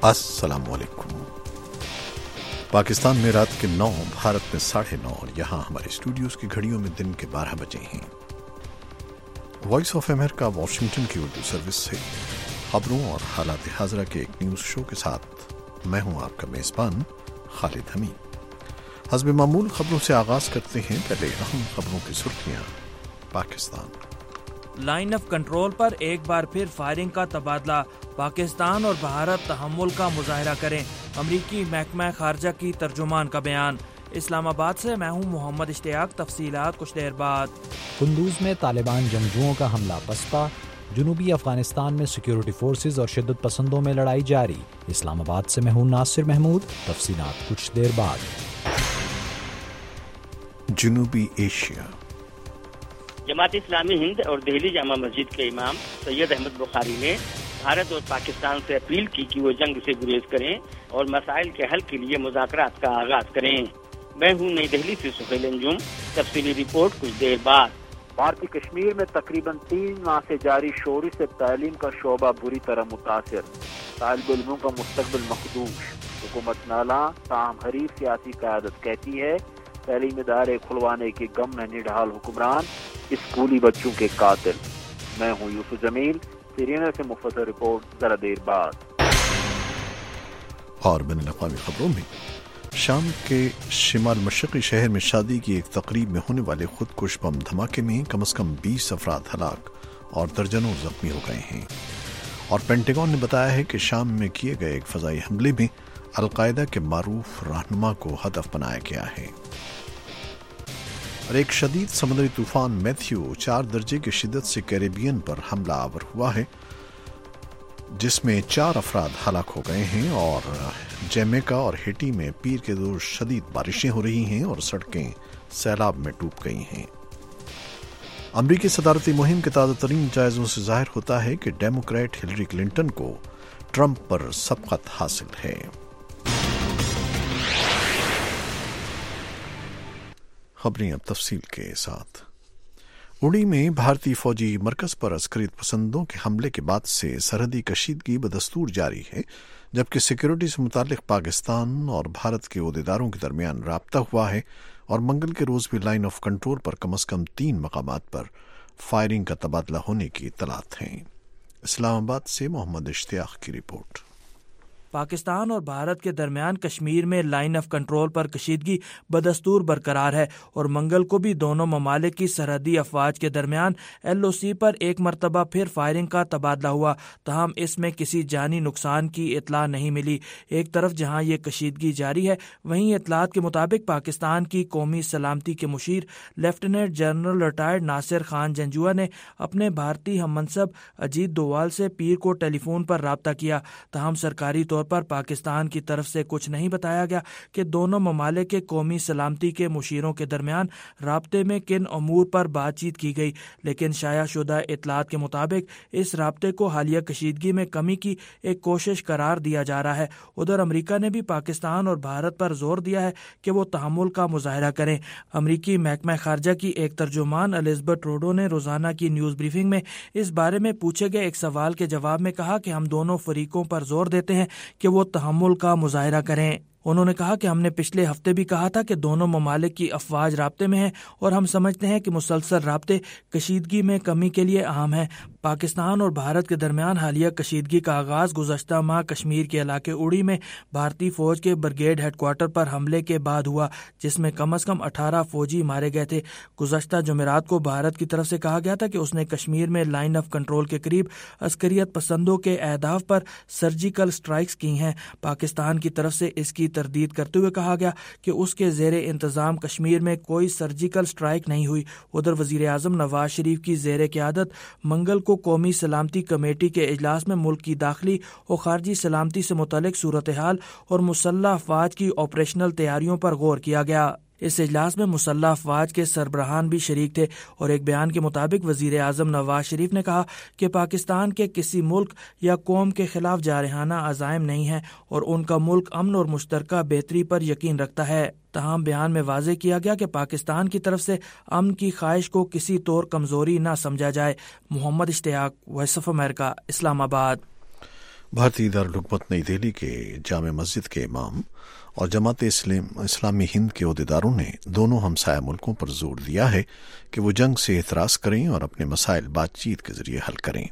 السلام علیکم۔ پاکستان میں رات کے 9، بھارت میں 9:30 اور یہاں ہمارے اسٹوڈیوز کی گھڑیوں میں دن کے 12 بجے ہیں۔ وائس آف امریکہ واشنگٹن کی اردو سروس سے خبروں اور حالات حاضرہ کے ایک نیوز شو کے ساتھ میں ہوں آپ کا میزبان خالد حمید۔ حسب معمول خبروں سے آغاز کرتے ہیں، پہلے اہم خبروں کی سرخیاں۔ پاکستان لائن آف کنٹرول پر ایک بار پھر فائرنگ کا تبادلہ، پاکستان اور بھارت تحمل کا مظاہرہ کریں، امریکی محکمہ خارجہ کی ترجمان کا بیان۔ اسلام آباد سے میں ہوں محمد اشتیاق، تفصیلات کچھ دیر بعد۔ قندوز میں طالبان جنگجوؤں کا حملہ پسپا، جنوبی افغانستان میں سیکیورٹی فورسز اور شدت پسندوں میں لڑائی جاری۔ اسلام آباد سے میں ہوں ناصر محمود، تفصیلات کچھ دیر بعد۔ جنوبی ایشیا، جماعت اسلامی ہند اور دہلی جامع مسجد کے امام سید احمد بخاری نے بھارت اور پاکستان سے اپیل کی کہ وہ جنگ سے گریز کریں اور مسائل کے حل کے لیے مذاکرات کا آغاز کریں۔ میں ہوں نئی دہلی سے سہیل انجم، تفصیلی رپورٹ کچھ دیر بعد۔ بھارتی کشمیر میں تقریباً 3 ماہ سے جاری شوری سے تعلیم کا شعبہ بری طرح متاثر، طالب علموں کا مستقبل مخدوش، حکومت نالاں، تاہم حریف سیاسی قیادت کہتی ہے تعلیمی ادارے کھلوانے کے غم میں نڈھال حکمران اسکولی بچوں کے قاتل۔ میں ہوں یوسف جمیل، سرینا سے مفصل رپورٹ ذرا دیر بعد۔ اور بین الاقوامی خبروں میں، شام کے شمال مشرقی شہر میں شادی کی ایک تقریب میں ہونے والے خودکش بم دھماکے میں کم از کم 20 افراد ہلاک اور درجنوں زخمی ہو گئے ہیں، اور پینٹاگون نے بتایا ہے کہ شام میں کیے گئے ایک فضائی حملے میں القاعدہ کے معروف رہنما کو ہدف بنایا گیا ہے۔ اور ایک شدید سمندری طوفان میتھیو 4 درجے کی شدت سے کیریبین پر حملہ آور ہوا ہے، جس میں 4 افراد ہلاک ہو گئے ہیں، اور جیمیکا اور ہیٹی میں پیر کے روز شدید بارشیں ہو رہی ہیں اور سڑکیں سیلاب میں ڈوب گئی ہیں۔ امریکی صدارتی مہم کے تازہ ترین جائزوں سے ظاہر ہوتا ہے کہ ڈیموکریٹ ہلری کلنٹن کو ٹرمپ پر سبقت حاصل ہے۔ خبریں اب تفصیل کے ساتھ۔ اڑی میں بھارتی فوجی مرکز پر عسکریت پسندوں کے حملے کے بعد سے سرحدی کشیدگی بدستور جاری ہے، جبکہ سیکیورٹی سے متعلق پاکستان اور بھارت کے عہدیداروں کے درمیان رابطہ ہوا ہے، اور منگل کے روز بھی لائن آف کنٹرول پر کم از کم 3 مقامات پر فائرنگ کا تبادلہ ہونے کی اطلاعات ہیں۔ اسلام آباد سے محمد اشتیاق کی رپورٹ۔ پاکستان اور بھارت کے درمیان کشمیر میں لائن آف کنٹرول پر کشیدگی بدستور برقرار ہے، اور منگل کو بھی دونوں ممالک کی سرحدی افواج کے درمیان LOC پر ایک مرتبہ پھر فائرنگ کا تبادلہ ہوا، تاہم اس میں کسی جانی نقصان کی اطلاع نہیں ملی۔ ایک طرف جہاں یہ کشیدگی جاری ہے، وہیں اطلاعات کے مطابق پاکستان کی قومی سلامتی کے مشیر lieutenant general retired Nasir Khan Janjua نے اپنے بھارتی ہم منصب اجیت ڈووال سے پیر کو ٹیلی فون پر رابطہ کیا، تاہم سرکاری طور پر پاکستان کی طرف سے کچھ نہیں بتایا گیا کہ دونوں ممالک کے قومی سلامتی کے مشیروں کے درمیان رابطے میں کن امور پر بات چیت کی گئی، لیکن شائع شدہ اطلاعات کے مطابق اس رابطے کو حالیہ کشیدگی میں کمی کی ایک کوشش قرار دیا جا رہا ہے۔ ادھر امریکہ نے بھی پاکستان اور بھارت پر زور دیا ہے کہ وہ تحمل کا مظاہرہ کریں۔ امریکی محکمہ خارجہ کی ایک ترجمان الزبتھ ٹروڈو نے روزانہ کی نیوز بریفنگ میں اس بارے میں پوچھے گئے ایک سوال کے جواب میں کہا کہ ہم دونوں فریقوں پر زور دیتے ہیں کہ وہ تحمل کا مظاہرہ کریں۔ انہوں نے کہا کہ ہم نے پچھلے ہفتے بھی کہا تھا کہ دونوں ممالک کی افواج رابطے میں ہیں، اور ہم سمجھتے ہیں کہ مسلسل رابطے کشیدگی میں کمی کے لیے اہم ہیں۔ پاکستان اور بھارت کے درمیان حالیہ کشیدگی کا آغاز گزشتہ ماہ کشمیر کے علاقے اڑی میں بھارتی فوج کے بریگیڈ ہیڈ کوارٹر پر حملے کے بعد ہوا، جس میں کم از کم 18 فوجی مارے گئے تھے۔ گزشتہ جمعرات کو بھارت کی طرف سے کہا گیا تھا کہ اس نے کشمیر میں لائن آف کنٹرول کے قریب عسکریت پسندوں کے اہداف پر سرجیکل اسٹرائکس کی ہیں۔ پاکستان کی طرف سے اس کی تردید کرتے ہوئے کہا گیا کہ اس کے زیر انتظام کشمیر میں کوئی سرجیکل اسٹرائک نہیں ہوئی۔ ادھر وزیر اعظم نواز شریف کی زیر قیادت منگل کو قومی سلامتی کمیٹی کے اجلاس میں ملک کی داخلی اور خارجی سلامتی سے متعلق صورتحال اور مسلح افواج کی آپریشنل تیاریوں پر غور کیا گیا۔ اس اجلاس میں مسلح افواج کے سربراہان بھی شریک تھے، اور ایک بیان کے مطابق وزیر اعظم نواز شریف نے کہا کہ پاکستان کے کسی ملک یا قوم کے خلاف جارحانہ عزائم نہیں ہیں، اور ان کا ملک امن اور مشترکہ بہتری پر یقین رکھتا ہے۔ تاہم بیان میں واضح کیا گیا کہ پاکستان کی طرف سے امن کی خواہش کو کسی طور کمزوری نہ سمجھا جائے۔ محمد اشتیاق، وائس آف امریکہ، اسلام آباد۔ بھارتی دارالحکومت نئی دہلی کے جامع مسجد کے امام اور جماعت اسلامی ہند کے عہدیداروں نے دونوں ہمسایہ ملکوں پر زور دیا ہے کہ وہ جنگ سے احتراز کریں اور اپنے مسائل بات چیت کے ذریعے حل کریں۔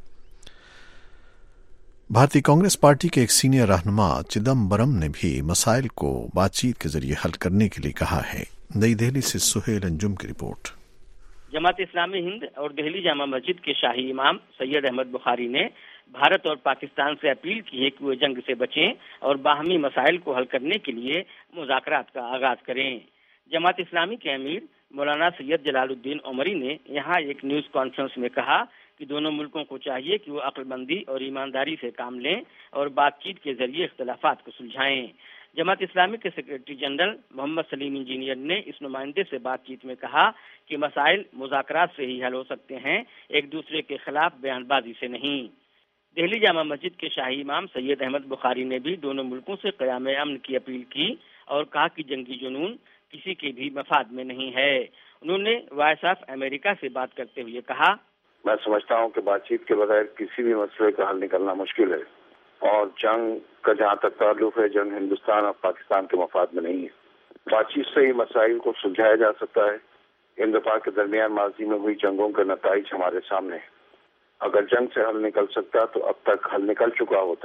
بھارتی کانگریس پارٹی کے ایک سینئر رہنما چدمبرم نے بھی مسائل کو بات چیت کے ذریعے حل کرنے کے لیے کہا ہے۔ نئی دہلی سے سہیل انجم کی رپورٹ۔ جماعت اسلامی ہند اور دہلی جامع مسجد کے شاہی امام سید احمد بخاری نے بھارت اور پاکستان سے اپیل کی ہے کہ وہ جنگ سے بچیں اور باہمی مسائل کو حل کرنے کے لیے مذاکرات کا آغاز کریں۔ جماعت اسلامی کے امیر مولانا سید جلال الدین عمری نے یہاں ایک نیوز کانفرنس میں کہا کہ دونوں ملکوں کو چاہیے کہ وہ عقل مندی اور ایمانداری سے کام لیں اور بات چیت کے ذریعے اختلافات کو سلجھائیں۔ جماعت اسلامی کے secretary general Muhammad Salim engineer نے اس نمائندے سے بات چیت میں کہا کہ مسائل مذاکرات سے ہی حل ہو سکتے ہیں، ایک دوسرے کے خلاف بیان بازی سے نہیں۔ دہلی جامع مسجد کے شاہی امام سید احمد بخاری نے بھی دونوں ملکوں سے قیام امن کی اپیل کی اور کہا کہ جنگی جنون کسی کے بھی مفاد میں نہیں ہے۔ انہوں نے وائس آف امریکہ سے بات کرتے ہوئے کہا، میں سمجھتا ہوں کہ بات چیت کے بغیر کسی بھی مسئلے کا حل نکلنا مشکل ہے، اور جنگ کا جہاں تک تعلق ہے، جنگ ہندوستان اور پاکستان کے مفاد میں نہیں ہے۔ بات چیت سے ہی مسائل کو سلجھایا جا سکتا ہے۔ ہند و پاک کے درمیان ماضی میں ہوئی جنگوں کے نتائج ہمارے سامنے ہیں۔ اگر جنگ سے حل نکل سکتا تو اب تک حل نکل چکا ہوتا۔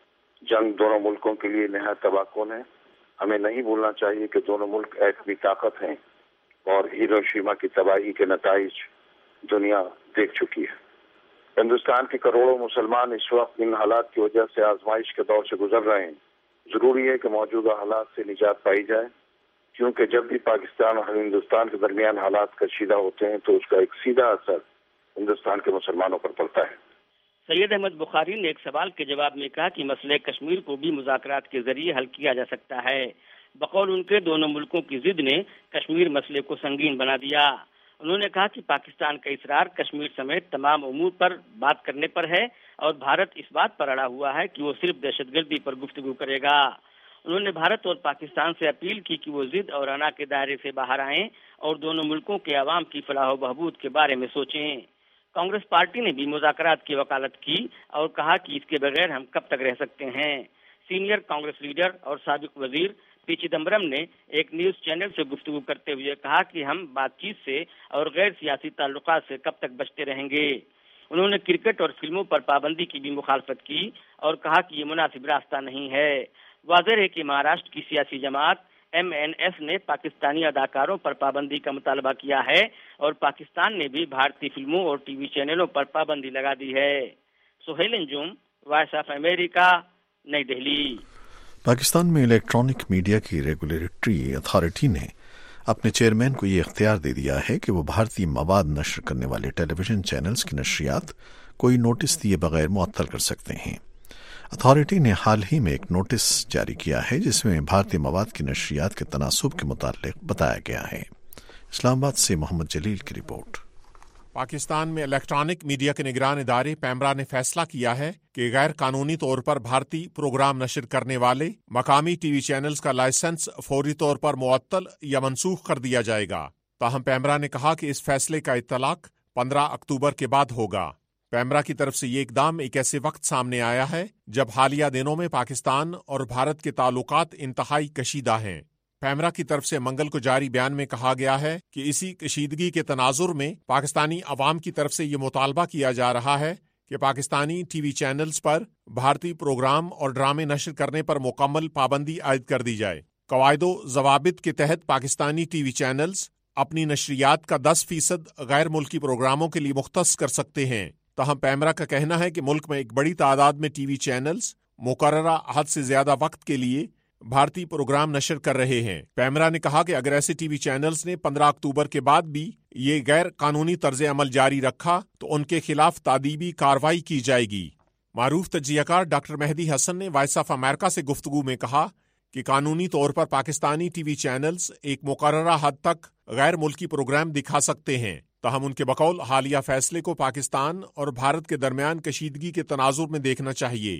جنگ دونوں ملکوں کے لیے نہایت تباہ کن ہے۔ ہمیں نہیں بھولنا چاہیے کہ دونوں ملک ایٹمی طاقت ہیں اور ہیروشیما کی تباہی کے نتائج دنیا دیکھ چکی ہے۔ ہندوستان کے کروڑوں مسلمان اس وقت ان حالات کی وجہ سے آزمائش کے دور سے گزر رہے ہیں۔ ضروری ہے کہ موجودہ حالات سے نجات پائی جائے، کیونکہ جب بھی پاکستان اور ہندوستان کے درمیان حالات کشیدہ ہوتے ہیں تو اس کا ایک سیدھا اثر ہندوستان کے مسلمانوں پر پڑتا ہے۔ سید احمد بخاری نے ایک سوال کے جواب میں کہا کہ مسئلہ کشمیر کو بھی مذاکرات کے ذریعے حل کیا جا سکتا ہے۔ بقول ان کے دونوں ملکوں کی ضد نے کشمیر مسئلے کو سنگین بنا دیا۔ انہوں نے کہا کہ پاکستان کا اصرار کشمیر سمیت تمام امور پر بات کرنے پر ہے اور بھارت اس بات پر اڑا ہوا ہے کہ وہ صرف دہشت گردی پر گفتگو کرے گا۔ انہوں نے بھارت اور پاکستان سے اپیل کی کہ وہ ضد اور انا کے دائرے سے باہر آئیں اور دونوں ملکوں کے عوام کی فلاح و بہبود کے بارے میں سوچیں۔ کانگریس پارٹی نے بھی مذاکرات کی وکالت کی اور کہا کہ اس کے بغیر ہم کب تک رہ سکتے ہیں۔ سینئر کانگریس لیڈر اور سابق وزیر پی چدمبرم نے ایک نیوز چینل سے گفتگو کرتے ہوئے کہا کہ ہم بات چیت سے اور غیر سیاسی تعلقات سے کب تک بچتے رہیں گے۔ انہوں نے کرکٹ اور فلموں پر پابندی کی بھی مخالفت کی اور کہا کہ یہ مناسب راستہ نہیں ہے۔ واضح ہے کہ مہاراشٹر کی سیاسی جماعت MNS نے پاکستانی اداکاروں پر پابندی کا مطالبہ کیا ہے اور پاکستان نے بھی بھارتی فلموں اور ٹی وی چینلوں پر پابندی لگا دی ہے۔ Sohail Anjum, Voice of America, Nai Delhi. Pakistan میں الیکٹرانک میڈیا کی ریگولیٹری اتھارٹی نے اپنے چیئرمین کو یہ اختیار دے دیا ہے کہ وہ بھارتی مواد نشر کرنے والے ٹیلی ویژن چینلز کی نشریات کوئی نوٹس دیے بغیر معطل کر سکتے ہیں۔ اتھارٹی نے حال ہی میں ایک نوٹس جاری کیا ہے جس میں بھارتی مواد کی نشریات کے تناسب کے متعلق بتایا گیا ہے۔ اسلام آباد سے محمد جلیل کی رپورٹ۔ پاکستان میں الیکٹرانک میڈیا کے نگران ادارے پیمرا نے فیصلہ کیا ہے کہ غیر قانونی طور پر بھارتی پروگرام نشر کرنے والے مقامی ٹی وی چینلز کا لائسنس فوری طور پر معطل یا منسوخ کر دیا جائے گا۔ تاہم پیمرا نے کہا کہ اس فیصلے کا اطلاق 15 اکتوبر کے بعد ہوگا۔ پیمرا کی طرف سے یہ اقدام ایک ایسے وقت سامنے آیا ہے جب حالیہ دنوں میں پاکستان اور بھارت کے تعلقات انتہائی کشیدہ ہیں۔ پیمرا کی طرف سے منگل کو جاری بیان میں کہا گیا ہے کہ اسی کشیدگی کے تناظر میں پاکستانی عوام کی طرف سے یہ مطالبہ کیا جا رہا ہے کہ پاکستانی ٹی وی چینلز پر بھارتی پروگرام اور ڈرامے نشر کرنے پر مکمل پابندی عائد کر دی جائے۔ قواعد و ضوابط کے تحت پاکستانی ٹی وی چینلز اپنی نشریات کا 10% غیر ملکی پروگراموں کے لیے مختص کر سکتے ہیں۔ تاہم پیمرا کا کہنا ہے کہ ملک میں ایک بڑی تعداد میں ٹی وی چینلز مقررہ حد سے زیادہ وقت کے لیے بھارتی پروگرام نشر کر رہے ہیں۔ پیمرا نے کہا کہ اگر ایسے ٹی وی چینلز نے 15 اکتوبر کے بعد بھی یہ غیر قانونی طرز عمل جاری رکھا تو ان کے خلاف تادیبی کارروائی کی جائے گی۔ معروف تجزیہ کار ڈاکٹر مہدی حسن نے وائس آف امریکہ سے گفتگو میں کہا کہ قانونی طور پر پاکستانی ٹی وی چینلز ایک مقررہ حد تک غیر ملکی پروگرام دکھا سکتے ہیں، تاہم ان کے بقول حالیہ فیصلے کو پاکستان اور بھارت کے درمیان کشیدگی کے تناظر میں دیکھنا چاہیے۔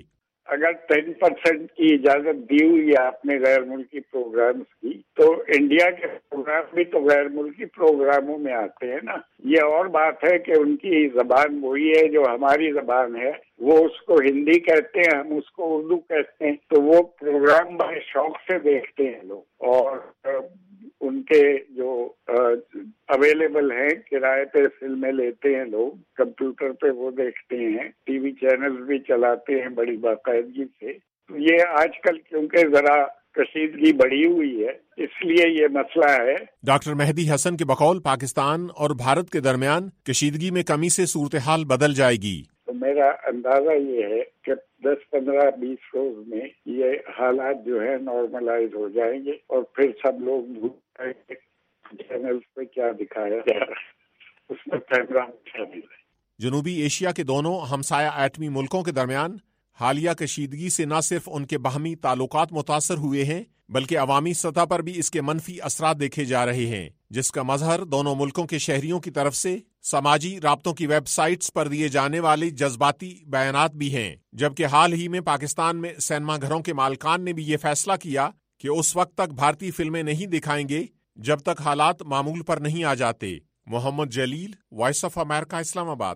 اگر 10% کی اجازت دی ہوئی ہے آپ نے غیر ملکی پروگرامز کی، تو انڈیا کے پروگرام بھی تو غیر ملکی پروگراموں میں آتے ہیں نا۔ یہ اور بات ہے کہ ان کی زبان وہی ہے جو ہماری زبان ہے، وہ اس کو ہندی کہتے ہیں، ہم اس کو اردو کہتے ہیں، تو وہ پروگرام بڑے شوق سے دیکھتے ہیں لوگ، اور ان کے جو اویلیبل ہیں کرائے پہ فلمیں لیتے ہیں لوگ، کمپیوٹر پہ وہ دیکھتے ہیں، ٹی وی چینل بھی چلاتے ہیں بڑی باقاعدگی سے۔ یہ آج کل کیونکہ ذرا کشیدگی بڑھی ہوئی ہے، اس لیے یہ مسئلہ ہے۔ ڈاکٹر مہدی حسن کے بقول پاکستان اور بھارت کے درمیان کشیدگی میں کمی سے صورتحال بدل جائے گی۔ تو میرا اندازہ یہ ہے کہ 10, 15, 20 روز میں یہ حالات جو ہے نارملائز ہو جائیں گے، اور پھر سب لوگ بھول جائیں گے چینل پہ کیا دکھایا جا رہا ہے، اس میں کیمرہ شامل ہے۔ جنوبی ایشیا کے دونوں ہمسایہ ایٹمی ملکوں کے درمیان حالیہ کشیدگی سے نہ صرف ان کے باہمی تعلقات متاثر ہوئے ہیں، بلکہ عوامی سطح پر بھی اس کے منفی اثرات دیکھے جا رہے ہیں، جس کا مظہر دونوں ملکوں کے شہریوں کی طرف سے سماجی رابطوں کی ویب سائٹس پر دیے جانے والے جذباتی بیانات بھی ہیں۔ جبکہ حال ہی میں پاکستان میں سینما گھروں کے مالکان نے بھی یہ فیصلہ کیا کہ اس وقت تک بھارتی فلمیں نہیں دکھائیں گے جب تک حالات معمول پر نہیں آ جاتے۔ محمد جلیل، وائس آف امریکہ، اسلام آباد۔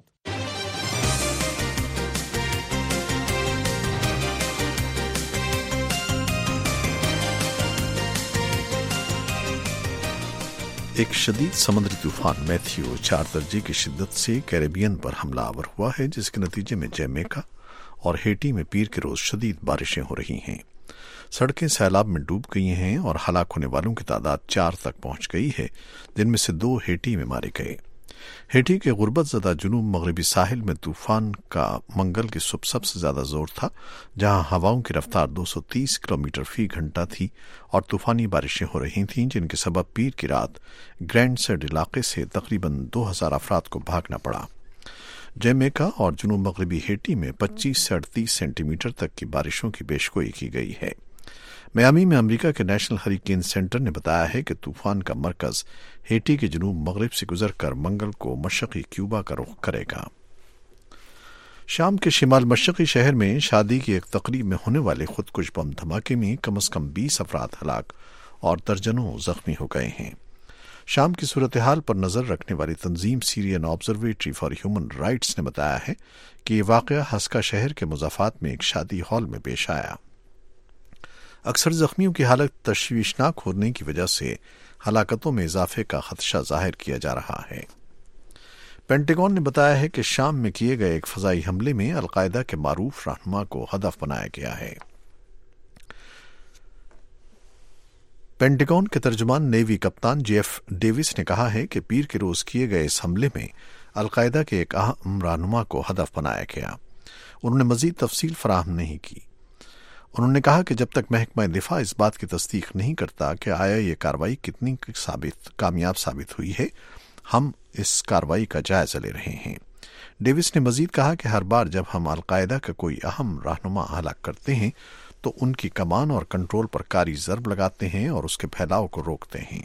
ایک شدید سمندری طوفان میتھیو 4 درجے کی شدت سے کیریبین پر حملہ آور ہوا ہے، جس کے نتیجے میں جمیکا اور ہیٹی میں پیر کے روز شدید بارشیں ہو رہی ہیں۔ سڑکیں سیلاب میں ڈوب گئی ہیں اور ہلاک ہونے والوں کی تعداد 4 تک پہنچ گئی ہے، جن میں سے 2 ہیٹی میں مارے گئے۔ ہیٹی کے غربت زدہ جنوب مغربی ساحل میں طوفان کا منگل کی صبح سب سے زیادہ زور تھا، جہاں ہواؤں کی رفتار 230 کلومیٹر فی گھنٹہ تھی اور طوفانی بارشیں ہو رہی تھیں، جن کے سبب پیر کی رات گرینڈ سیڈ علاقے سے تقریباً 2000 افراد کو بھاگنا پڑا۔ جمیکا اور جنوب مغربی ہیٹی میں 25 سے 38 سینٹی میٹر تک کی بارشوں کی پیشگوئی کی گئی ہے۔ میامی میں امریکہ کے نیشنل ہریکین سینٹر نے بتایا ہے کہ طوفان کا مرکز ہیٹی کے جنوب مغرب سے گزر کر منگل کو مشرقی کیوبا کا رخ کرے گا۔ شام کے شمال مشرقی شہر میں شادی کی ایک تقریب میں ہونے والے خودکش بم دھماکے میں کم از کم 20 افراد ہلاک اور درجنوں زخمی ہو گئے ہیں۔ شام کی صورتحال پر نظر رکھنے والی تنظیم Syrian Observatory for Human Rights نے بتایا ہے کہ یہ واقعہ حسکا شہر کے مضافات میں ایک شادی ہال میں پیش آیا۔ اکثر زخمیوں کی حالت تشویشناک ہونے کی وجہ سے ہلاکتوں میں اضافے کا خدشہ ظاہر کیا جا رہا ہے۔ پینٹاگون نے بتایا ہے کہ شام میں کیے گئے ایک فضائی حملے میں القاعدہ کے معروف رہنما کو ہدف بنایا گیا ہے۔ پینٹاگون کے ترجمان نیوی کپتان جیف ڈیوس نے کہا ہے کہ پیر کے روز کیے گئے اس حملے میں القاعدہ کے ایک اہم رہنما کو ہدف بنایا گیا۔ انہوں نے مزید تفصیل فراہم نہیں کی۔ انہوں نے کہا کہ جب تک محکمہ دفاع اس بات کی تصدیق نہیں کرتا کہ آیا یہ کارروائی کتنی کامیاب ثابت ہوئی ہے، ہم اس کارروائی کا جائزہ لے رہے ہیں۔ ڈیوس نے مزید کہا کہ ہر بار جب ہم القاعدہ کا کوئی اہم رہنما ہلاک کرتے ہیں تو ان کی کمان اور کنٹرول پر کاری ضرب لگاتے ہیں اور اس کے پھیلاؤ کو روکتے ہیں۔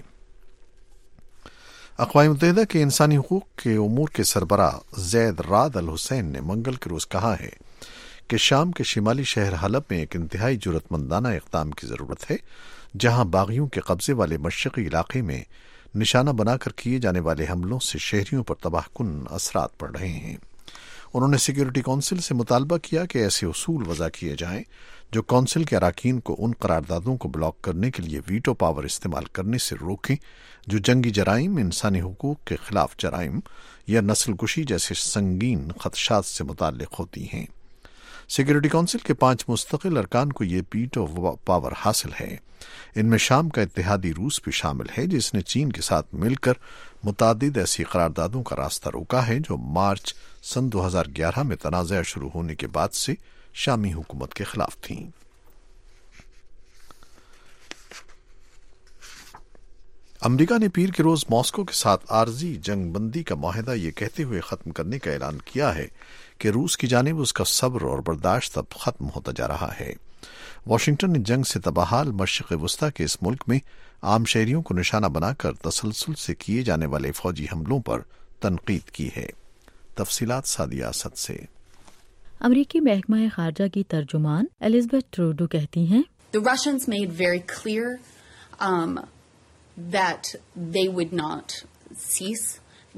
اقوام متحدہ کے انسانی حقوق کے امور کے سربراہ زید راد الحسین نے منگل کے روز کہا ہے کہ شام کے شمالی شہر حلب میں ایک انتہائی جرأت مندانہ اقدام کی ضرورت ہے، جہاں باغیوں کے قبضے والے مشرقی علاقے میں نشانہ بنا کر کیے جانے والے حملوں سے شہریوں پر تباہ کن اثرات پڑ رہے ہیں۔ انہوں نے سیکیورٹی کونسل سے مطالبہ کیا کہ ایسے اصول وضع کیے جائیں جو کونسل کے اراکین کو ان قراردادوں کو بلاک کرنے کے لیے ویٹو پاور استعمال کرنے سے روکیں جو جنگی جرائم، انسانی حقوق کے خلاف جرائم یا نسل کشی جیسے سنگین خدشات سے متعلق ہوتی ہیں۔ سیکیورٹی کونسل کے 5 مستقل ارکان کو یہ ویٹو پاور حاصل ہے۔ ان میں شام کا اتحادی روس بھی شامل ہے، جس نے چین کے ساتھ مل کر متعدد ایسی قراردادوں کا راستہ روکا ہے جو مارچ سن 2011 میں تنازع شروع ہونے کے بعد سے شامی حکومت کے خلاف تھیں۔ امریکہ نے پیر کے روز ماسکو کے ساتھ عارضی جنگ بندی کا معاہدہ یہ کہتے ہوئے ختم کرنے کا اعلان کیا ہے کہ روس کی جانب اس کا صبر اور برداشت اب ختم ہوتا جا رہا ہے۔ واشنگٹن نے جنگ سے تباہال مشرق وسطی کے اس ملک میں عام شہریوں کو نشانہ بنا کر تسلسل سے کیے جانے والے فوجی حملوں پر تنقید کی ہے۔ تفصیلات سعدیہ اسد سے۔ امریکی محکمہ خارجہ کی ترجمان ایلزابتھ ٹروڈو کہتی ہیں The Russians made very clear that they would not cease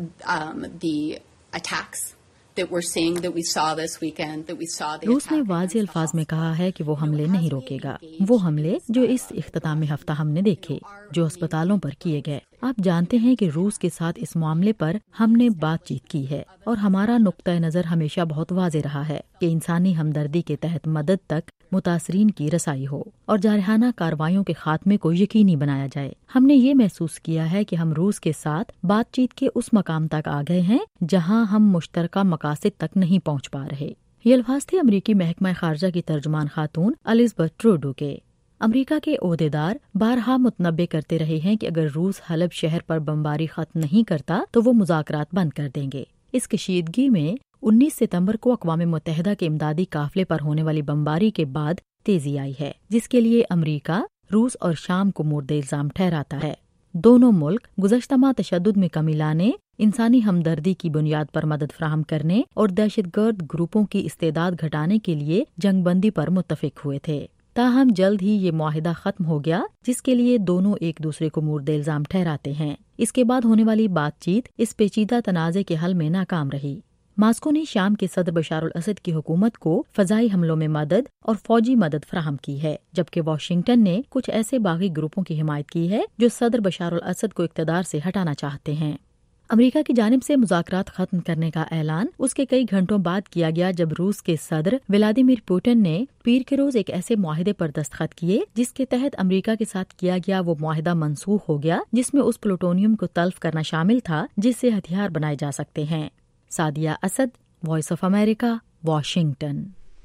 the attacks that we're seeing, that we saw this weekend, that we saw the روس نے واضح الفاظ میں کہا ہے کہ وہ حملے نہیں روکے گا، وہ حملے جو اس اختتام ہفتہ ہم نے دیکھے، جو اسپتالوں پر کیے گئے۔ آپ جانتے ہیں کہ روس کے ساتھ اس معاملے پر ہم نے بات چیت کی ہے اور ہمارا نقطہ نظر ہمیشہ بہت واضح رہا ہے کہ انسانی ہمدردی کے تحت مدد تک متاثرین کی رسائی ہو اور جارحانہ کارروائیوں کے خاتمے کو یقینی بنایا جائے۔ ہم نے یہ محسوس کیا ہے کہ ہم روس کے ساتھ بات چیت کے اس مقام تک آ گئے ہیں جہاں ہم مشترکہ مقاصد تک نہیں پہنچ پا رہے۔ یہ الفاظ تھے امریکی محکمہ خارجہ کی ترجمان خاتون ایلزابتھ ٹروڈو کے۔ امریکہ کے عہدیدار بارہا متنبع کرتے رہے ہیں کہ اگر روس حلب شہر پر بمباری ختم نہیں کرتا تو وہ مذاکرات بند کر دیں گے۔ اس کشیدگی میں 19 ستمبر کو اقوام متحدہ کے امدادی قافلے پر ہونے والی بمباری کے بعد تیزی آئی ہے، جس کے لیے امریکہ روس اور شام کو مورد الزام ٹھہراتا ہے۔ دونوں ملک گزشتہ ماہ تشدد میں کمی لانے، انسانی ہمدردی کی بنیاد پر مدد فراہم کرنے اور دہشت گرد گروپوں کی استعداد گھٹانے کے لیے جنگ بندی پر متفق ہوئے تھے۔ تاہم جلد ہی یہ معاہدہ ختم ہو گیا، جس کے لیے دونوں ایک دوسرے کو مورد الزام ٹھہراتے ہیں۔ اس کے بعد ہونے والی بات چیت اس پیچیدہ تنازع کے حل میں ناکام رہی۔ ماسکو نے شام کے صدر بشار الاسد کی حکومت کو فضائی حملوں میں مدد اور فوجی مدد فراہم کی ہے، جبکہ واشنگٹن نے کچھ ایسے باغی گروپوں کی حمایت کی ہے جو صدر بشار الاسد کو اقتدار سے ہٹانا چاہتے ہیں۔ امریکہ کی جانب سے مذاکرات ختم کرنے کا اعلان اس کے کئی گھنٹوں بعد کیا گیا جب روس کے صدر ولادیمیر پوٹن نے پیر کے روز ایک ایسے معاہدے پر دستخط کیے جس کے تحت امریکہ کے ساتھ کیا گیا وہ معاہدہ منسوخ ہو گیا، جس میں اس پلوٹونیم کو تلف کرنا شامل تھا جس سے ہتھیار بنائے جا سکتے ہیں۔ Sadia Asad, Voice of America, Washington.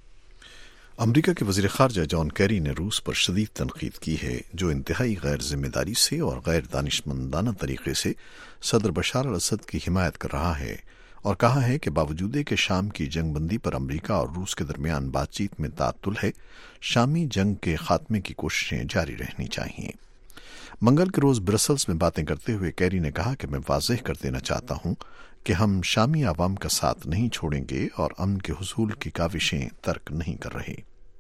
America کے وزیر خارجہ جان کیری نے روس پر شدید تنقید کی ہے جو انتہائی غیر ذمہ داری سے اور غیر دانشمندانہ طریقے سے صدر بشار الاسد کی حمایت کر رہا ہے، اور کہا ہے کہ باوجود کہ شام کی جنگ بندی پر امریکہ اور روس کے درمیان بات چیت میں تعطل ہے، شامی جنگ کے خاتمے کی کوششیں جاری رہنی چاہیے۔ منگل کے روز برسلز میں باتیں کرتے ہوئے کیری نے کہا کہ میں واضح کر دینا چاہتا ہوں کہ ہم شامی عوام کا ساتھ نہیں چھوڑیں گے اور امن کے حصول کی کاوشیں ترک نہیں کر رہے۔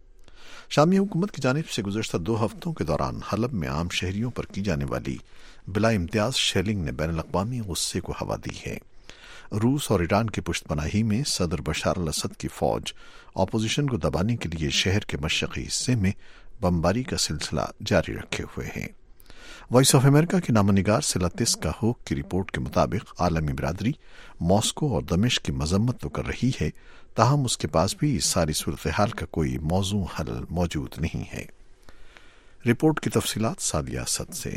شامی حکومت کی جانب سے گزشتہ 2 ہفتوں کے دوران حلب میں عام شہریوں پر کی جانے والی بلا امتیاز شیلنگ نے بین الاقوامی غصے کو ہوا دی ہے۔ روس اور ایران کی پشت پناہی میں صدر بشار الاسد کی فوج اپوزیشن کو دبانے کے لیے شہر کے مشرقی حصے میں بمباری کا سلسلہ جاری رکھے ہوئے ہیں۔ وائس آف امریکہ کے نامہ نگار سلاتسکا ہوک کی رپورٹ کے مطابق عالمی برادری ماسکو اور دمشق کی مذمت تو کر رہی ہے، تاہم اس کے پاس بھی اس ساری صورتحال کا کوئی موزوں حل موجود نہیں ہے۔ رپورٹ کی تفصیلات سعدیہ اسد سے۔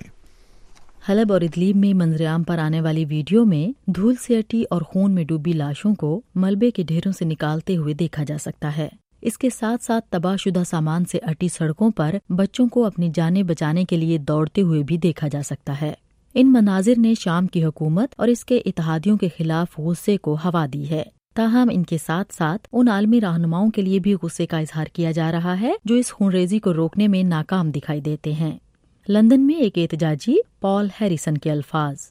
حلب اور ادلیب میں منظر عام پر آنے والی ویڈیو میں دھول سے اٹی اور خون میں ڈوبی لاشوں کو ملبے کے ڈھیروں سے نکالتے ہوئے دیکھا جا سکتا ہے۔ اس کے ساتھ ساتھ تباہ شدہ سامان سے اٹی سڑکوں پر بچوں کو اپنی جانیں بچانے کے لیے دوڑتے ہوئے بھی دیکھا جا سکتا ہے۔ ان مناظر نے شام کی حکومت اور اس کے اتحادیوں کے خلاف غصے کو ہوا دی ہے، تاہم ان کے ساتھ ساتھ ان عالمی رہنماؤں کے لیے بھی غصے کا اظہار کیا جا رہا ہے جو اس خونریزی کو روکنے میں ناکام دکھائی دیتے ہیں۔ لندن میں ایک احتجاجی پال ہیریسن کے الفاظ،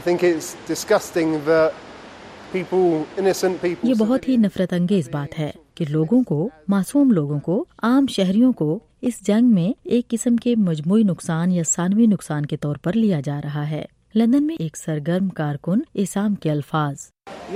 یہ بہت ہی نفرت انگیز بات ہے کہ لوگوں کو، معصوم لوگوں کو، عام شہریوں کو اس جنگ میں ایک قسم کے مجموعی نقصان یا ثانوی نقصان کے طور پر لیا جا رہا ہے۔ لندن میں ایک سرگرم کارکن اسام کے الفاظ،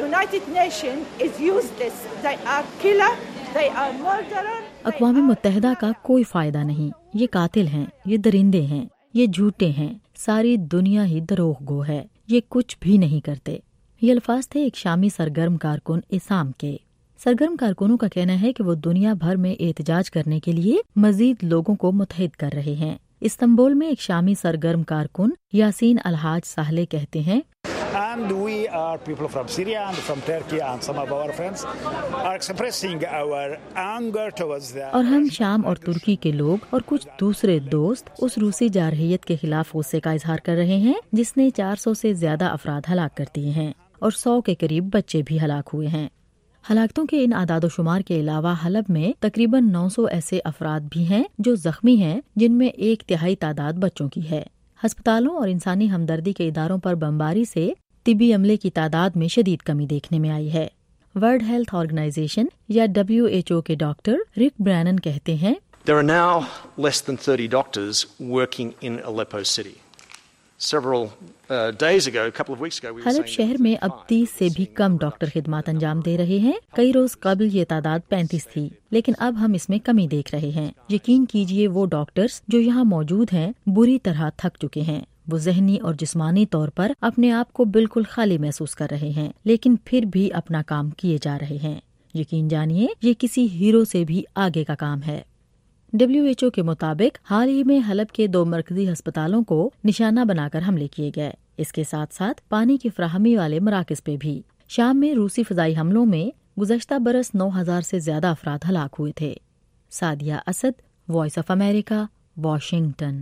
اقوام متحدہ کا کوئی فائدہ نہیں، یہ قاتل ہیں، یہ درندے ہیں، یہ جھوٹے ہیں، ساری دنیا ہی دروغ گو ہے، یہ کچھ بھی نہیں کرتے۔ یہ الفاظ تھے ایک شامی سرگرم کارکن اسام کے۔ سرگرم کارکنوں کا کہنا ہے کہ وہ دنیا بھر میں احتجاج کرنے کے لیے مزید لوگوں کو متحد کر رہے ہیں۔ استنبول میں ایک شامی سرگرم کارکن یاسین الحاج ساہلے کہتے ہیں، And we are people from Syria and from Turkey and some of our friends are expressing our anger towards the... اور ہم شام اور ترکی کے لوگ اور کچھ دوسرے دوست اس روسی جارحیت کے خلاف غصے کا اظہار کر رہے ہیں جس نے 400 سے زیادہ افراد ہلاک کر دیے ہیں اور 100 کے قریب بچے بھی ہلاک ہوئے ہیں۔ ہلاکتوں کے ان اعداد و شمار کے علاوہ حلب میں تقریباً 900 ایسے افراد بھی ہیں جو زخمی ہیں، جن میں 1/3 تعداد بچوں کی ہے۔ ہسپتالوں اور انسانی ہمدردی کے اداروں پر بمباری سے طبی عملے کی تعداد میں شدید کمی دیکھنے میں آئی ہے۔ ورلڈ ہیلتھ آرگنائزیشن یا WHO کے ڈاکٹر رک برینن کہتے ہیں There are now less than 30 doctors working in Aleppo city. Several days ago, a couple of weeks ago, we were saying حلب شہر میں اب 30 سے بھی کم ڈاکٹر خدمات انجام دے رہے ہیں. کئی روز قبل یہ تعداد 35 تھی، لیکن اب ہم اس میں کمی دیکھ رہے ہیں. یقین کیجئے وہ ڈاکٹرز جو یہاں موجود ہیں بری طرح تھک چکے ہیں. وہ ذہنی اور جسمانی طور پر اپنے آپ کو بالکل خالی محسوس کر رہے ہیں، لیکن پھر بھی اپنا کام کیے جا رہے ہیں. یقین جانیے یہ کسی ہیرو سے بھی آگے کا کام ہے. WHO کے مطابق حال ہی میں حلب کے 2 مرکزی ہسپتالوں کو نشانہ بنا کر حملے کیے گئے. اس کے ساتھ ساتھ پانی کی فراہمی والے مراکز پہ بھی. شام میں روسی فضائی حملوں میں گزشتہ برس 9000 سے زیادہ افراد ہلاک ہوئے تھے. Sadia Asad, Voice of America, Washington.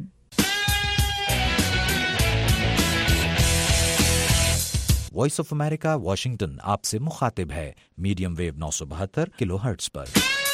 Voice of America Washington آپ سے مخاطب ہے میڈیم ویو 972 کلو ہرٹز پر.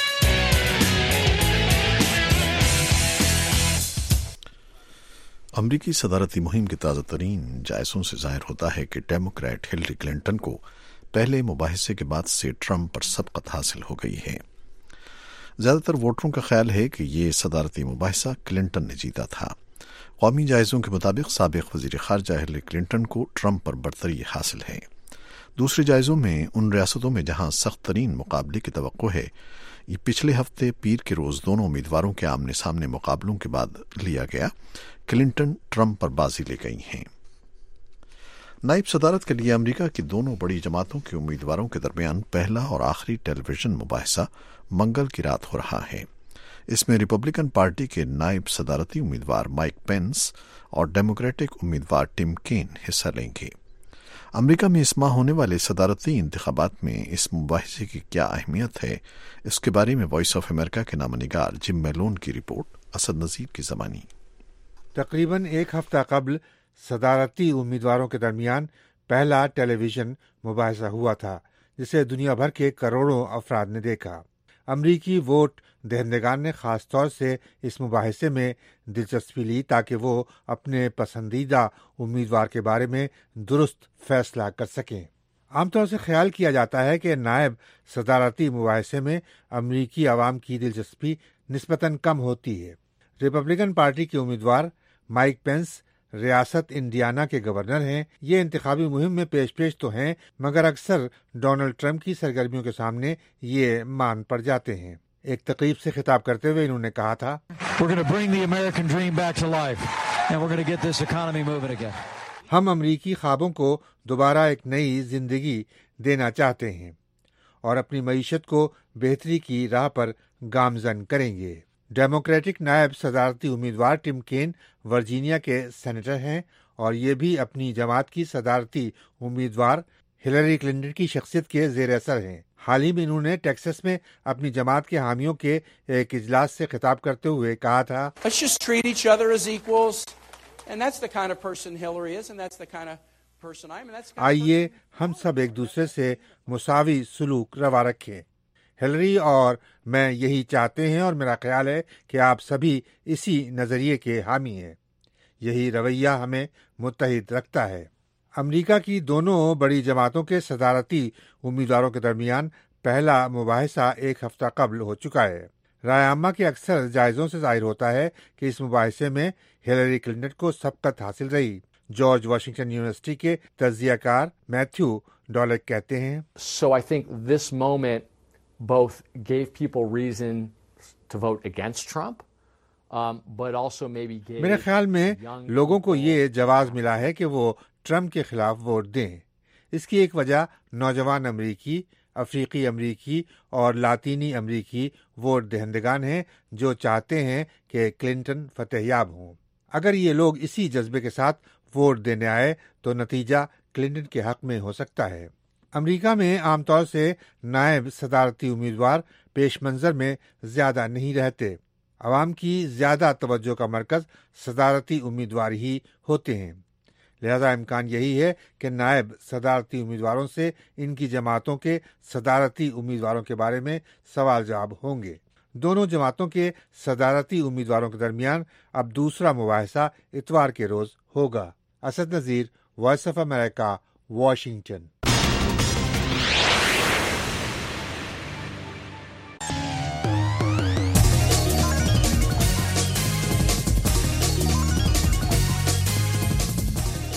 امریکی صدارتی مہم کے تازہ ترین جائزوں سے ظاہر ہوتا ہے کہ ڈیموکریٹ ہلری کلنٹن کو پہلے مباحثے کے بعد سے ٹرمپ پر سبقت حاصل ہو گئی ہے. زیادہ تر ووٹروں کا خیال ہے کہ یہ صدارتی مباحثہ کلنٹن نے جیتا تھا. قومی جائزوں کے مطابق سابق وزیر خارجہ ہلری کلنٹن کو ٹرمپ پر برتری حاصل ہے. دوسرے جائزوں میں ان ریاستوں میں جہاں سخت ترین مقابلے کی توقع ہے، یہ پچھلے ہفتے پیر کے روز دونوں امیدواروں کے آمنے سامنے مقابلوں کے بعد لیا گیا. کلنٹن ٹرمپ پر بازی لے گئی ہیں. نائب صدارت کے لیے امریکہ کی دونوں بڑی جماعتوں کے امیدواروں کے درمیان پہلا اور آخری ٹیلی ویژن مباحثہ منگل کی رات ہو رہا ہے. اس میں ریپبلکن پارٹی کے نائب صدارتی امیدوار مائک پینس اور ڈیموکریٹک امیدوار ٹم کین حصہ لیں گے. امریکہ میں اس ماہ ہونے والے صدارتی انتخابات میں اس مباحثے کی کیا اہمیت ہے، اس کے بارے میں وائس آف امریکہ کے نامہ نگار جم میلون کی رپورٹ. اسد نذیر کی زبانی. تقریباً ایک ہفتہ قبل صدارتی امیدواروں کے درمیان پہلا ٹیلی ویژن مباحثہ ہوا تھا، جسے دنیا بھر کے کروڑوں افراد نے دیکھا. امریکی ووٹ دہندگان نے خاص طور سے اس مباحثے میں دلچسپی لی تاکہ وہ اپنے پسندیدہ امیدوار کے بارے میں درست فیصلہ کر سکیں. عام طور سے خیال کیا جاتا ہے کہ نائب صدارتی مباحثے میں امریکی عوام کی دلچسپی نسبتاً کم ہوتی ہے. ریپبلکن پارٹی کے امیدوار مائک پینس ریاست انڈیانا کے گورنر ہیں. یہ انتخابی مہم میں پیش تو ہیں، مگر اکثر ڈونلڈ ٹرمپ کی سرگرمیوں کے سامنے یہ مان پڑ جاتے ہیں. ایک تقریب سے خطاب کرتے ہوئے انہوں نے کہا تھا، ہم امریکی خوابوں کو دوبارہ ایک نئی زندگی دینا چاہتے ہیں اور اپنی معیشت کو بہتری کی راہ پر گامزن کریں گے. ڈیموکریٹک نائب صدارتی امیدوار ٹم کین ورجینیا کے سینیٹر ہیں اور یہ بھی اپنی جماعت کی صدارتی امیدوار ہلری کلنٹن کی شخصیت کے زیر اثر ہیں. حال ہی میں انہوں نے ٹیکساس میں اپنی جماعت کے حامیوں کے ایک اجلاس سے خطاب کرتے ہوئے کہا تھا، آئیے ہم سب ایک دوسرے سے مساوی سلوک روا رکھیں. ہلری اور میں یہی چاہتے ہیں اور میرا خیال ہے کہ آپ سبھی اسی نظریے کے حامی ہیں. یہی رویہ ہمیں متحد رکھتا ہے. امریکہ کی دونوں بڑی جماعتوں کے صدارتی امیدواروں کے درمیان پہلا مباحثہ ایک ہفتہ قبل ہو چکا ہے. رائے عامہ کے اکثر جائزوں سے ظاہر ہوتا ہے کہ اس مباحثے میں ہلری کلنٹن کو سبقت حاصل رہی. جارج واشنگٹن یونیورسٹی کے تجزیہ کار میتھیو ڈالک کہتے ہیں، So I think this moment both gave people reason to vote against Trump, but also maybe gave میرے خیال میں لوگوں کو یہ جواز ملا ہے کہ وہ ٹرمپ کے خلاف ووٹ دیں. اس کی ایک وجہ نوجوان امریکی، افریقی امریکی اور لاطینی امریکی ووٹ دہندگان ہیں جو چاہتے ہیں کہ کلنٹن فتح یاب ہوں. اگر یہ لوگ اسی جذبے کے ساتھ ووٹ دینے آئے تو نتیجہ کلنٹن کے حق میں ہو سکتا ہے. امریکہ میں عام طور سے نائب صدارتی امیدوار پیش منظر میں زیادہ نہیں رہتے. عوام کی زیادہ توجہ کا مرکز صدارتی امیدوار ہی ہوتے ہیں. لہذا امکان یہی ہے کہ نائب صدارتی امیدواروں سے ان کی جماعتوں کے صدارتی امیدواروں کے بارے میں سوال جواب ہوں گے. دونوں جماعتوں کے صدارتی امیدواروں کے درمیان اب دوسرا مباحثہ اتوار کے روز ہوگا. Asad Nazir, Voice of America, Washington.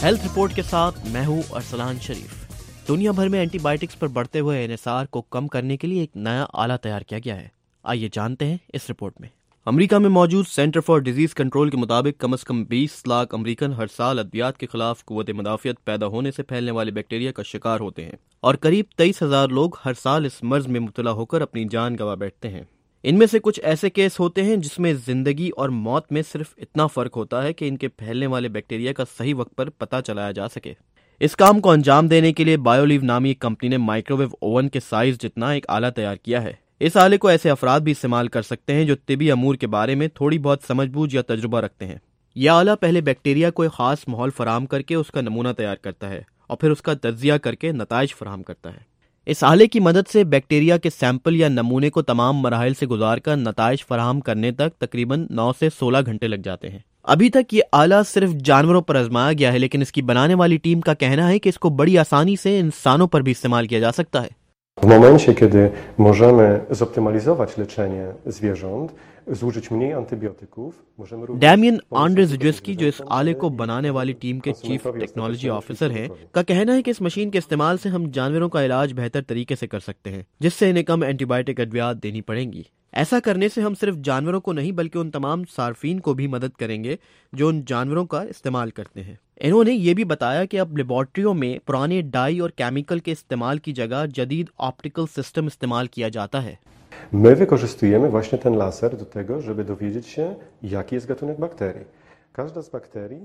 Health report کے ساتھ میں ہوں ارسلان شریف۔ دنیا بھر میں اینٹی بائیوٹکس پر بڑھتے ہوئے انحصار کو کم کرنے کے لیے ایک نیا آلہ تیار کیا گیا ہے۔ آئیے جانتے ہیں اس رپورٹ میں۔ امریکہ میں موجود سینٹر فار ڈیزیز کنٹرول کے مطابق کم از کم 20 لاکھ امریکن ہر سال ادویات کے خلاف قوت مدافعت پیدا ہونے سے پھیلنے والے بیکٹیریا کا شکار ہوتے ہیں، اور قریب 23,000 لوگ ہر سال اس مرض میں مبتلا ہو کر اپنی جان گنوا بیٹھتے ہیں۔ ان میں سے کچھ ایسے کیس ہوتے ہیں جس میں زندگی اور موت میں صرف اتنا فرق ہوتا ہے کہ ان کے پھیلنے والے بیکٹیریا کا صحیح وقت پر پتہ چلایا جا سکے۔ اس کام کو انجام دینے کے لیے بایولیو نامی ایک کمپنی نے مائکروویو اوون کے سائز جتنا ایک آلہ تیار کیا ہے۔ اس آلے کو ایسے افراد بھی استعمال کر سکتے ہیں جو طبی امور کے بارے میں تھوڑی بہت سمجھ بوجھ یا تجربہ رکھتے ہیں۔ یہ آلہ پہلے بیکٹیریا کو ایک خاص ماحول فراہم کر کے اس کا نمونہ تیار کرتا ہے اور پھر اس کا تجزیہ کر کے نتائج فراہم کرتا ہے۔ اس آلے کی مدد سے بیکٹیریا کے سیمپل یا نمونے کو تمام مراحل سے گزار کر نتائج فراہم کرنے تک تقریباً 9 سے 16 گھنٹے لگ جاتے ہیں۔ ابھی تک یہ آلہ صرف جانوروں پر آزمایا گیا ہے، لیکن اس کی بنانے والی ٹیم کا کہنا ہے کہ اس کو بڑی آسانی سے انسانوں پر بھی استعمال کیا جا سکتا ہے۔ W momencie, kiedy możemy zoptymalizować leczenie zwierząt, zużyć mniej antybiotyków, możemy również... Damian Andrzejewski, جو اس آلے کو بنانے والی ٹیم کے چیف ٹیکنالوجی آفیسر ہیں، کا کہنا ہے کہ اس مشین کے استعمال سے ہم جانوروں کا علاج بہتر طریقے سے کر سکتے ہیں، جس سے انہیں کم اینٹی بائیوٹک ادویات دینی پڑیں گی۔ ایسا کرنے سے ہم صرف جانوروں کو نہیں بلکہ ان تمام صارفین کو بھی مدد کریں گے جو ان جانوروں کا استعمال کرتے ہیں۔ انہوں نے یہ بھی بتایا کہ اب لیبارٹریوں میں پرانے ڈائی اور کیمیکل کے استعمال کی جگہ جدید آپٹیکل سسٹم استعمال کیا جاتا ہے۔ My wykorzystujemy właśnie ten laser do tego, żeby dowiedzieć się, jaki jest gatunek bakterii. Każda z bakterii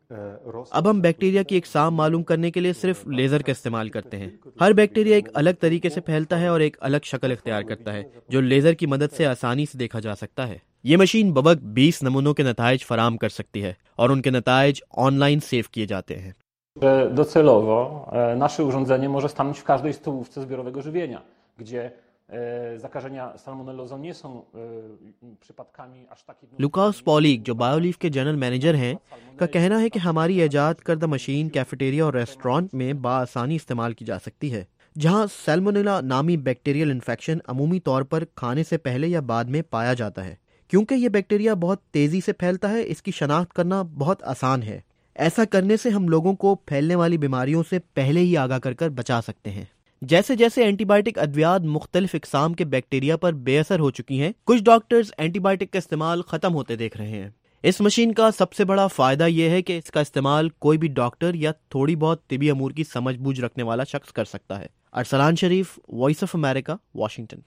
اب ہم بیکٹیریا کی اقسام معلوم کرنے کے لیے صرف لیزر کا استعمال کرتے ہیں۔ ہر بیکٹیریا ایک الگ طریقے سے پھیلتا ہے اور ایک الگ شکل اختیار کرتا ہے، جو لیزر کی مدد سے آسانی سے دیکھا جا سکتا ہے۔ یہ مشین بوقت 20 نمونوں کے نتائج فراہم کر سکتی ہے اور ان کے نتائج آن لائن سیو کیے جاتے ہیں۔ Docelowo nasze urządzenie może stanąć w każdej stołówce zbiorowego żywienia, gdzie zakażenia salmonellozą nie są przypadkami aż takich... Lukasz Polak, جو بایولیف کے جنرل مینیجر ہیں، کا کہنا ہے کہ ہماری ایجاد کردہ مشین کیفیٹیریا اور ریسٹورانٹ میں بآسانی استعمال کی جا سکتی ہے، جہاں سیلمونیلا نامی بیکٹیریل انفیکشن عمومی طور پر کھانے سے پہلے یا بعد میں پایا جاتا ہے۔ کیونکہ یہ بیکٹیریا بہت تیزی سے پھیلتا ہے، اس کی شناخت کرنا بہت آسان ہے۔ ایسا کرنے سے ہم لوگوں کو پھیلنے والی بیماریوں سے پہلے ہی آگاہ کر بچا سکتے ہیں۔ جیسے جیسے اینٹی بائیوٹک ادویات مختلف اقسام کے بیکٹیریا پر بے اثر ہو چکی ہیں، کچھ ڈاکٹرز اینٹی بائیوٹک کا استعمال ختم ہوتے دیکھ رہے ہیں۔ اس مشین کا سب سے بڑا فائدہ یہ ہے کہ اس کا استعمال کوئی بھی ڈاکٹر یا تھوڑی بہت طبی امور کی سمجھ بوجھ رکھنے والا شخص کر سکتا ہے۔ Arsalan Sharif, Voice of America, Washington.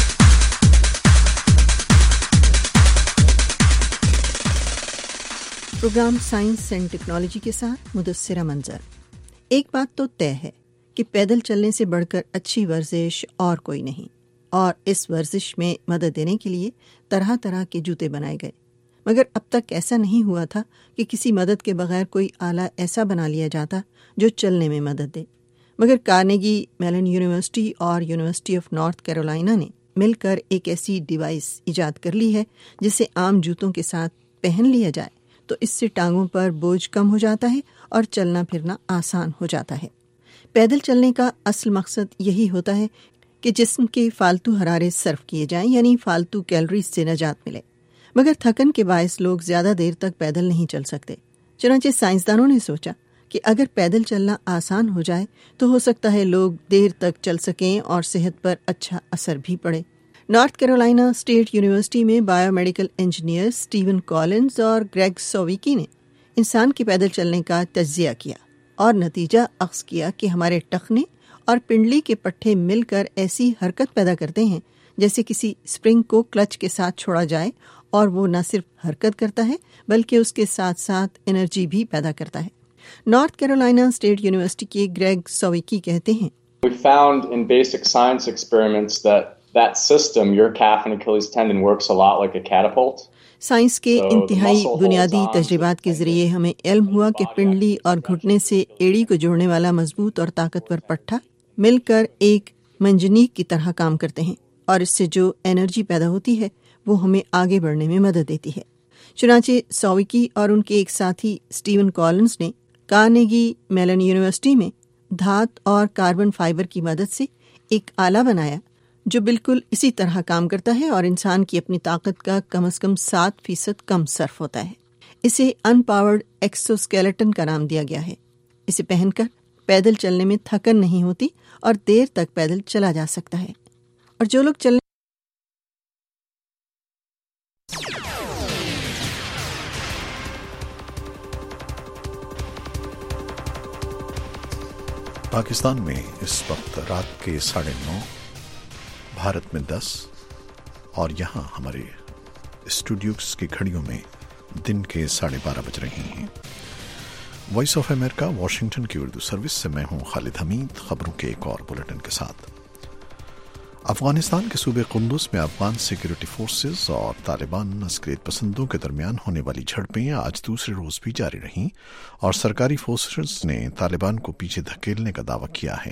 Programme science and technology کے ساتھ مدثرہ منظر۔ ایک بات تو طے ہے کہ پیدل چلنے سے بڑھ کر اچھی ورزش اور کوئی نہیں، اور اس ورزش میں مدد دینے کے لیے طرح طرح کے جوتے بنائے گئے، مگر اب تک ایسا نہیں ہوا تھا کہ کسی مدد کے بغیر کوئی آلہ ایسا بنا لیا جاتا جو چلنے میں مدد دے۔ مگر کارنیگی میلن یونیورسٹی اور یونیورسٹی آف نارتھ کیرولینا نے مل کر ایک ایسی ڈیوائس ایجاد کر لی ہے جسے عام جوتوں کے ساتھ پہن لیا جائے تو اس سے ٹانگوں پر بوجھ کم ہو جاتا ہے اور چلنا پھرنا آسان ہو جاتا ہے۔ پیدل چلنے کا اصل مقصد یہی ہوتا ہے کہ جسم کے فالتو حرارے صرف کیے جائیں، یعنی فالتو کیلوریز سے نجات ملے، مگر تھکن کے باعث لوگ زیادہ دیر تک پیدل نہیں چل سکتے۔ چنانچہ سائنسدانوں نے سوچا کہ اگر پیدل چلنا آسان ہو جائے تو ہو سکتا ہے لوگ دیر تک چل سکیں اور صحت پر اچھا اثر بھی پڑے۔ نارتھ کیرولینا اسٹیٹ یونیورسٹی میں biomedical engineer Steven Collins اور گریگ سوویکی نے انسان کے پیدل چلنے کا تجزیہ کیا اور نتیجہ اخذ کیا کہ ہمارے ٹخنے اور پنڈلی کے پٹھے مل کر ایسی حرکت پیدا کرتے ہیں جیسے کسی اسپرنگ کو کلچ کے ساتھ چھوڑا جائے، اور وہ نہ صرف حرکت کرتا ہے بلکہ اس کے ساتھ ساتھ انرجی بھی پیدا کرتا ہے۔ نارتھ کیرولینا اسٹیٹ یونیورسٹی کے گریگ سوویکی کہتے ہیں، We found in basic science experiments that system, your calf and Achilles tendon, works a lot like a catapult. Science کے انتہائی بنیادی تجربات کے ذریعے ہمیں علم ہوا کہ پنڈلی اور گھٹنے سے ایڑی کو جوڑنے والا مضبوط اور طاقتور پٹھا مل کر ایک منجنیق کی طرح کام کرتے ہیں، اور اس سے جو انرجی پیدا ہوتی ہے وہ ہمیں آگے بڑھنے میں مدد دیتی ہے۔ چنانچہ سوویکی اور ان کے ایک ساتھی اسٹیون کالنز نے کارنیگی میلن یونیورسٹی میں دھات اور کاربن فائبر کی مدد سے ایک آلہ بنایا جو بالکل اسی طرح کام کرتا ہے اور انسان کی اپنی طاقت کا کم از کم 7% کم صرف ہوتا ہے۔ اسے ان پاورڈ ایکسوسکیلیٹن کا نام دیا گیا ہے۔ اسے پہن کر پیدل چلنے میں تھکن نہیں ہوتی اور دیر تک پیدل چلا جا سکتا ہے، اور جو لوگ چلنے پاکستان میں اس وقت رات کے 9:30، بھارت میں 10 اور یہاں ہمارے اسٹوڈیوز کی گھڑیوں میں دن کے 12:30 بج رہے ہیں۔ وائس آف امریکہ واشنگٹن کی اردو سروس سے میں ہوں خالد حمید، خبروں کے ایک اور بلیٹن کے ساتھ۔ افغانستان کے صوبے قندوز میں افغان سیکورٹی فورسز اور طالبان عسکریت پسندوں کے درمیان ہونے والی جھڑپیں آج دوسرے روز بھی جاری رہیں، اور سرکاری فورسز نے طالبان کو پیچھے دھکیلنے کا دعویٰ کیا ہے۔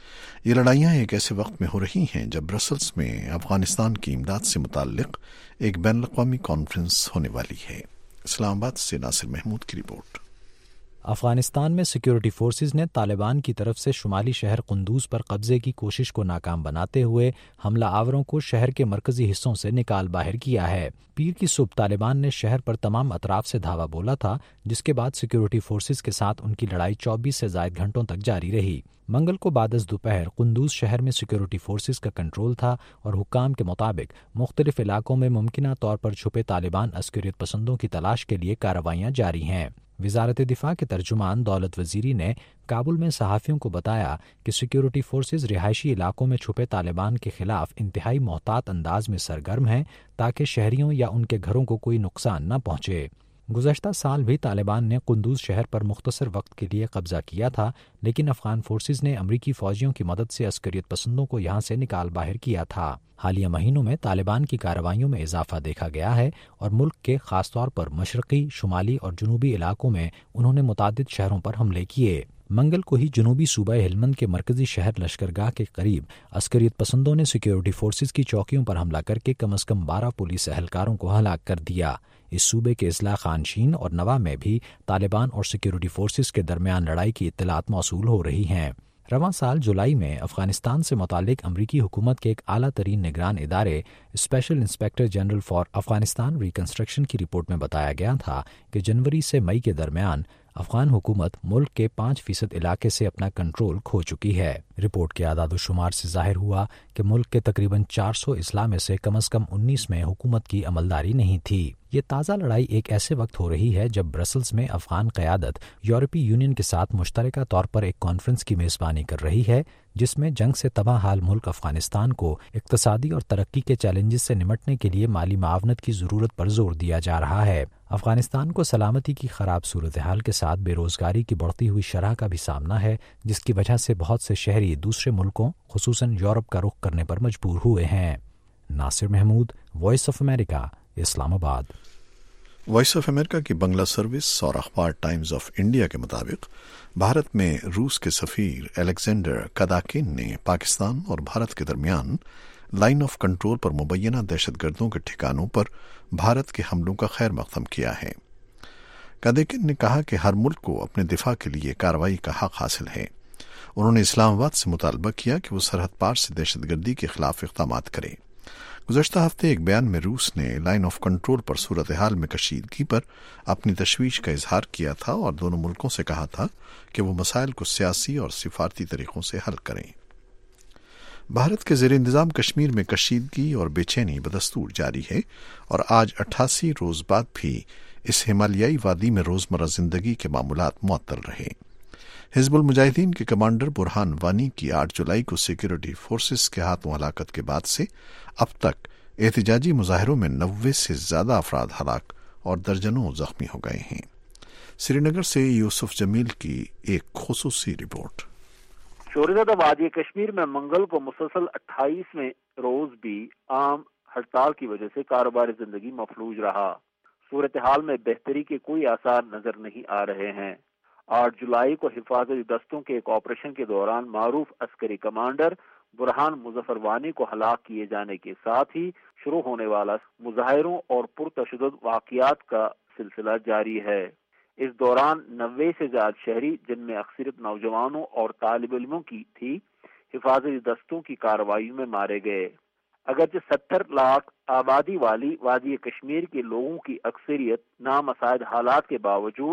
یہ لڑائیاں ایک ایسے وقت میں ہو رہی ہیں جب برسلز میں افغانستان کی امداد سے متعلق ایک بین الاقوامی کانفرنس ہونے والی ہے۔ اسلام آباد سے ناصر محمود کی رپورٹ۔ افغانستان میں سیکورٹی فورسز نے طالبان کی طرف سے شمالی شہر قندوز پر قبضے کی کوشش کو ناکام بناتے ہوئے حملہ آوروں کو شہر کے مرکزی حصوں سے نکال باہر کیا ہے۔ پیر کی صبح طالبان نے شہر پر تمام اطراف سے دھاوا بولا تھا، جس کے بعد سیکورٹی فورسز کے ساتھ ان کی لڑائی 24 سے زائد گھنٹوں تک جاری رہی۔ منگل کو بعد از دوپہر قندوز شہر میں سیکورٹی فورسز کا کنٹرول تھا، اور حکام کے مطابق مختلف علاقوں میں ممکنہ طور پر چھپے طالبان عسکریت پسندوں کی تلاش کے لیے کارروائیاں جاری ہیں۔ وزارت دفاع کے ترجمان دولت وزیری نے کابل میں صحافیوں کو بتایا کہ سیکورٹی فورسز رہائشی علاقوں میں چھپے طالبان کے خلاف انتہائی محتاط انداز میں سرگرم ہیں تاکہ شہریوں یا ان کے گھروں کو کوئی نقصان نہ پہنچے۔ گزشتہ سال بھی طالبان نے قندوز شہر پر مختصر وقت کے لیے قبضہ کیا تھا، لیکن افغان فورسز نے امریکی فوجیوں کی مدد سے عسکریت پسندوں کو یہاں سے نکال باہر کیا تھا۔ حالیہ مہینوں میں طالبان کی کارروائیوں میں اضافہ دیکھا گیا ہے، اور ملک کے خاص طور پر مشرقی، شمالی اور جنوبی علاقوں میں انہوں نے متعدد شہروں پر حملے کیے۔ منگل کو ہی جنوبی صوبہ ہلمند کے مرکزی شہر لشکرگاہ کے قریب عسکریت پسندوں نے سیکورٹی فورسز کی چوکیوں پر حملہ کر کے کم از کم 12 پولیس اہلکاروں کو ہلاک کر دیا۔ اس صوبے کے اضلاع خانشین اور نوا میں بھی طالبان اور سیکورٹی فورسز کے درمیان لڑائی کی اطلاعات موصول ہو رہی ہیں۔ رواں سال جولائی میں افغانستان سے متعلق امریکی حکومت کے ایک اعلیٰ ترین نگران ادارے Special Inspector General for Afghanistan reconstruction کی رپورٹ میں بتایا گیا تھا کہ جنوری سے مئی کے درمیان افغان حکومت ملک کے 5% علاقے سے اپنا کنٹرول کھو چکی ہے۔ رپورٹ کے اعداد و شمار سے ظاہر ہوا کہ ملک کے تقریباً 400 اضلاع میں سے کم از کم 19 میں حکومت کی عملداری نہیں تھی۔ یہ تازہ لڑائی ایک ایسے وقت ہو رہی ہے جب برسلز میں افغان قیادت یورپی یونین کے ساتھ مشترکہ طور پر ایک کانفرنس کی میزبانی کر رہی ہے، جس میں جنگ سے تباہ حال ملک افغانستان کو اقتصادی اور ترقی کے چیلنجز سے نمٹنے کے لیے مالی معاونت کی ضرورت پر زور دیا جا رہا ہے۔ افغانستان کو سلامتی کی خراب صورتحال کے ساتھ بے روزگاری کی بڑھتی ہوئی شرح کا بھی سامنا ہے، جس کی وجہ سے بہت سے شہری دوسرے ملکوں خصوصاً یورپ کا رخ کرنے پر مجبور ہوئے ہیں۔ Nasir Mahmood, Voice of America, Islamabad. Voice of امریکہ کی بنگلہ سروس اور اخبار ٹائمز آف انڈیا کے مطابق بھارت میں روس کے سفیر الیگزینڈر کداکین نے پاکستان اور بھارت کے درمیان لائن آف کنٹرول پر مبینہ دہشت گردوں کے ٹھکانوں پر بھارت کے حملوں کا خیر مقدم کیا ہے۔ کداکین نے کہا کہ ہر ملک کو اپنے دفاع کے لیے کارروائی کا حق حاصل ہے۔ انہوں نے اسلام آباد سے مطالبہ کیا کہ وہ سرحد پار سے دہشت گردی کے خلاف اقدامات کرے۔ گزشتہ ہفتے ایک بیان میں روس نے لائن آف کنٹرول پر صورتحال میں کشیدگی پر اپنی تشویش کا اظہار کیا تھا اور دونوں ملکوں سے کہا تھا کہ وہ مسائل کو سیاسی اور سفارتی طریقوں سے حل کریں۔ بھارت کے زیر انتظام کشمیر میں کشیدگی اور بے چینی بدستور جاری ہے، اور آج 88 روز بعد بھی اس ہمالیائی وادی میں روزمرہ زندگی کے معمولات معطل رہے۔ حزب المجاہدین کے کمانڈر برہان وانی کی 8 جولائی کو سیکورٹی فورسز کے ہاتھوں ہلاکت کے بعد سے اب تک احتجاجی مظاہروں میں 90 سے زیادہ افراد ہلاک اور درجنوں زخمی ہو گئے ہیں۔ سری نگر سے یوسف جمیل کی ایک خصوصی رپورٹ۔ شوریزادہ وادی کشمیر میں منگل کو مسلسل 28ویں روز بھی عام ہڑتال کی وجہ سے کاروباری زندگی مفلوج رہا۔ صورتحال میں بہتری کے کوئی آثار نظر نہیں آ رہے ہیں۔ 8 جولائی کو حفاظتی دستوں کے ایک آپریشن کے دوران معروف عسکری کمانڈر برہان مظفر وانی کو ہلاک کیے جانے کے ساتھ ہی شروع ہونے والا مظاہروں اور پرتشدد واقعات کا سلسلہ جاری ہے۔ اس دوران 90 سے زیادہ شہری، جن میں اکثریت نوجوانوں اور طالب علموں کی تھی، حفاظتی دستوں کی کارروائیوں میں مارے گئے۔ اگرچہ 70 لاکھ آبادی والی وادی کشمیر کے لوگوں کی اکثریت نامساعد حالات کے باوجود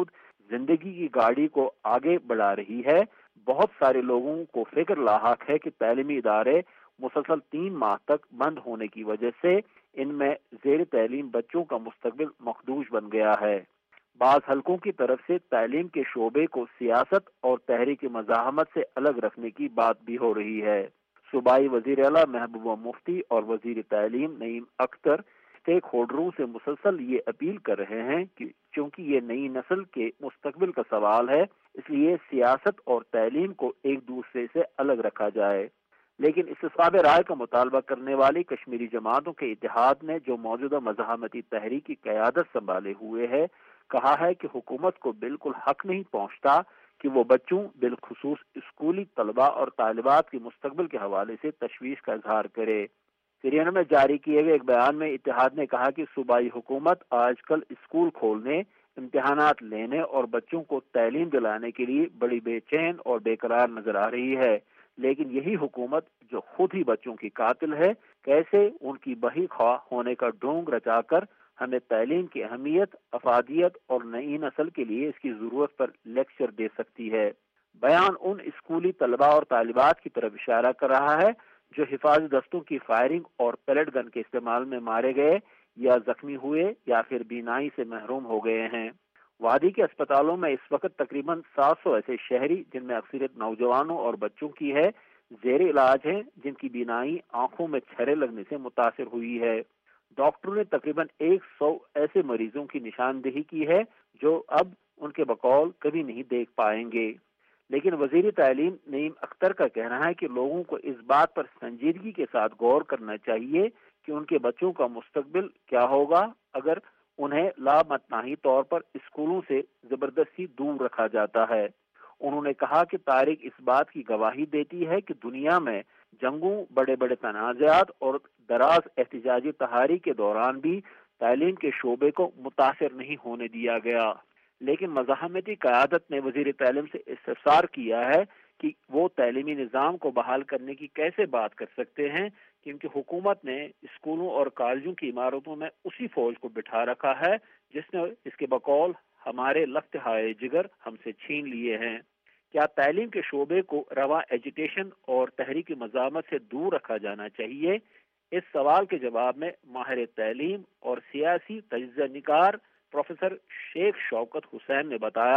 زندگی کی گاڑی کو آگے بڑھا رہی ہے۔ بہت سارے لوگوں کو فکر لاحق ہے کہ تعلیمی ادارے مسلسل 3 ماہ تک بند ہونے کی وجہ سے ان میں زیر تعلیم بچوں کا مستقبل مخدوش بن گیا ہے۔ بعض حلقوں کی طرف سے تعلیم کے شعبے کو سیاست اور تحریک مزاحمت سے الگ رکھنے کی بات بھی ہو رہی ہے۔ صوبائی وزیر اعلیٰ محبوبہ مفتی اور وزیر تعلیم نعیم اختر اسٹیک ہولڈروں سے مسلسل یہ اپیل کر رہے ہیں کہ چونکہ یہ نئی نسل کے مستقبل کا سوال ہے، اس لیے سیاست اور تعلیم کو ایک دوسرے سے الگ رکھا جائے۔ لیکن استصواب رائے کا مطالبہ کرنے والی کشمیری جماعتوں کے اتحاد نے جو موجودہ مزاحمتی تحریک کی قیادت سنبھالے ہوئے ہے، کہا ہے کہ حکومت کو بالکل حق نہیں پہنچتا کہ وہ بچوں بالخصوص اسکولی طلباء اور طالبات کے مستقبل کے حوالے سے تشویش کا اظہار کرے۔ سریانہ میں جاری کیے گئے ایک بیان میں اتحاد نے کہا کہ صوبائی حکومت آج کل اسکول کھولنے، امتحانات لینے اور بچوں کو تعلیم دلانے کے لیے بڑی بے چین اور بے قرار نظر آ رہی ہے، لیکن یہی حکومت جو خود ہی بچوں کی قاتل ہے، کیسے ان کی بہی خواہ ہونے کا ڈھونگ رچا کر ہمیں تعلیم کی اہمیت، افادیت اور نئی نسل کے لیے اس کی ضرورت پر لیکچر دے سکتی ہے۔ بیان ان اسکولی طلباء اور طالبات کی طرف اشارہ کر رہا ہے جو حفاظتی دستوں کی فائرنگ اور پیلٹ گن کے استعمال میں مارے گئے یا زخمی ہوئے یا پھر بینائی سے محروم ہو گئے ہیں۔ وادی کے اسپتالوں میں اس وقت تقریباً 700 ایسے شہری، جن میں اکثریت نوجوانوں اور بچوں کی ہے، زیر علاج ہیں جن کی بینائی آنکھوں میں چھرے لگنے سے متاثر ہوئی ہے۔ ڈاکٹروں نے تقریباً 100 ایسے مریضوں کی نشاندہی کی ہے جو اب ان کے بقول کبھی نہیں دیکھ پائیں گے۔ لیکن وزیر تعلیم نعیم اختر کا کہنا ہے کہ لوگوں کو اس بات پر سنجیدگی کے ساتھ غور کرنا چاہیے کہ ان کے بچوں کا مستقبل کیا ہوگا اگر انہیں لامتناہی طور پر اسکولوں سے زبردستی دور رکھا جاتا ہے۔ انہوں نے کہا کہ تاریخ اس بات کی گواہی دیتی ہے کہ دنیا میں جنگوں، بڑے بڑے تنازعات اور دراز احتجاجی تحریک کے دوران بھی تعلیم کے شعبے کو متاثر نہیں ہونے دیا گیا۔ لیکن مزاحمتی قیادت نے وزیر تعلیم سے استفسار کیا ہے کہ وہ تعلیمی نظام کو بحال کرنے کی کیسے بات کر سکتے ہیں، کیونکہ حکومت نے اسکولوں اور کالجوں کی عمارتوں میں اسی فوج کو بٹھا رکھا ہے جس نے اس کے بقول ہمارے لفتہائے جگر ہم سے چھین لیے ہیں۔ کیا تعلیم کے شعبے کو رواں ایجوٹیشن اور تحریک مزاحمت سے دور رکھا جانا چاہیے؟ اس سوال کے جواب میں ماہر تعلیم اور سیاسی تجزیہ نگار پروفیسر شیخ شوکت حسین نے بتایا،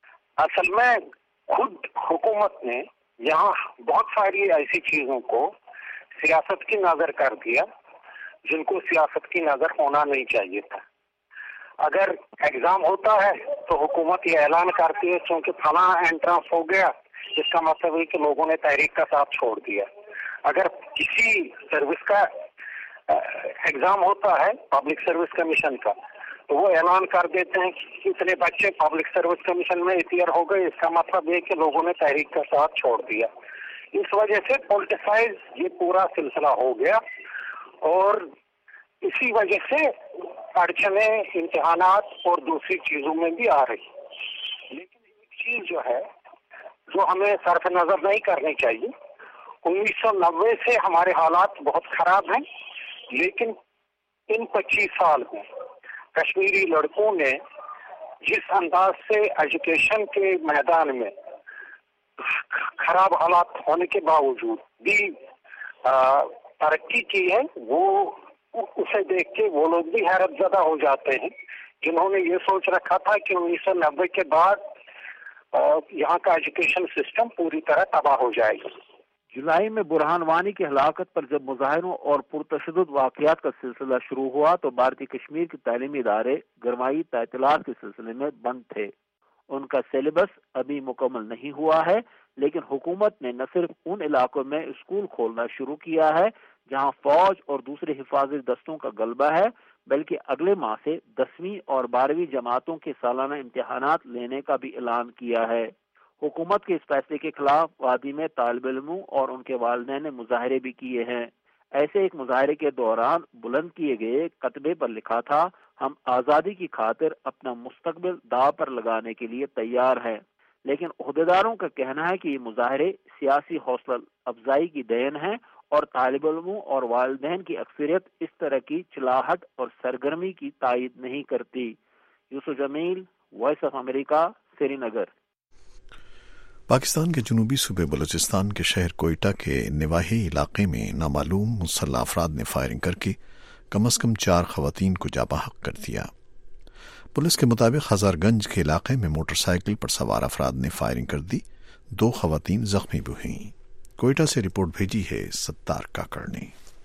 اصل میں خود حکومت نے یہاں بہت ساری ایسی چیزوں کو سیاست کی نظر کر دیا جن کو سیاست کی نظر ہونا نہیں چاہیے تھا۔ اگر ایگزام ہوتا ہے تو حکومت یہ اعلان کرتی ہے چونکہ فلاں انٹرنس ہو گیا، اس کا مطلب ہے کہ لوگوں نے تحریک کا ساتھ چھوڑ دیا۔ اگر کسی سروس کا ایگزام ہوتا ہے پبلک سروس کمیشن کا تو وہ اعلان کر دیتے ہیں کہ اتنے بچے پبلک سروس کمیشن میں اپیئر ہو گئے، اس کا مطلب یہ کہ لوگوں نے تحریک کا ساتھ چھوڑ دیا۔ اس وجہ سے پولیٹیسائز یہ پورا سلسلہ ہو گیا اور اسی وجہ سے اڑچنیں امتحانات اور دوسری چیزوں میں بھی آ رہی۔ لیکن ایک چیز جو ہے جو ہمیں صرف نظر نہیں کرنی چاہیے، 1990 سے ہمارے حالات بہت خراب ہیں، لیکن ان 25 سال میں کشمیری لڑکوں نے جس انداز سے ایجوکیشن کے میدان میں خراب حالات ہونے کے باوجود بھی ترقی کی ہے، وہ اسے دیکھ کے وہ لوگ بھی حیرت زدہ ہو جاتے ہیں جنہوں نے یہ سوچ رکھا تھا کہ 1990 کے بعد یہاں کا ایجوکیشن سسٹم پوری طرح تباہ ہو جائے گا۔ جولائی میں برہان وانی کی ہلاکت پر جب مظاہروں اور پرتشدد واقعات کا سلسلہ شروع ہوا تو بھارتی کشمیر کے تعلیمی ادارے گرمائی تعطیلات کے سلسلے میں بند تھے۔ ان کا سیلیبس ابھی مکمل نہیں ہوا ہے، لیکن حکومت نے نہ صرف ان علاقوں میں اسکول کھولنا شروع کیا ہے جہاں فوج اور دوسرے حفاظتی دستوں کا غلبہ ہے، بلکہ اگلے ماہ سے 10ویں اور 12ویں جماعتوں کے سالانہ امتحانات لینے کا بھی اعلان کیا ہے۔ حکومت کے اس فیصلے کے خلاف وادی میں طالب علموں اور ان کے والدین نے مظاہرے بھی کیے ہیں۔ ایسے ایک مظاہرے کے دوران بلند کیے گئے خطبے پر لکھا تھا، ہم آزادی کی خاطر اپنا مستقبل داؤ پر لگانے کے لیے تیار ہیں۔ لیکن عہدیداروں کا کہنا ہے کہ یہ مظاہرے سیاسی حوصلہ افزائی کی دین ہیں اور طالب علموں اور والدین کی اکثریت اس طرح کی چلاہٹ اور سرگرمی کی تائید نہیں کرتی۔ Yusuf Jamil, Voice of America, Srinagar. Pakistan کے جنوبی صوبے بلوچستان کے شہر کوئٹہ کے نواحی علاقے میں نامعلوم مسلح افراد نے فائرنگ کر کے کم از کم 4 خواتین کو جاں بحق کر دیا۔ پولیس کے مطابق ہزار گنج کے علاقے میں موٹر سائیکل پر سوار افراد نے فائرنگ کر دی، 2 خواتین زخمی بھی ہوئیں۔ کوئٹہ سے رپورٹ بھیجی ہے ستار کاکڑ نے۔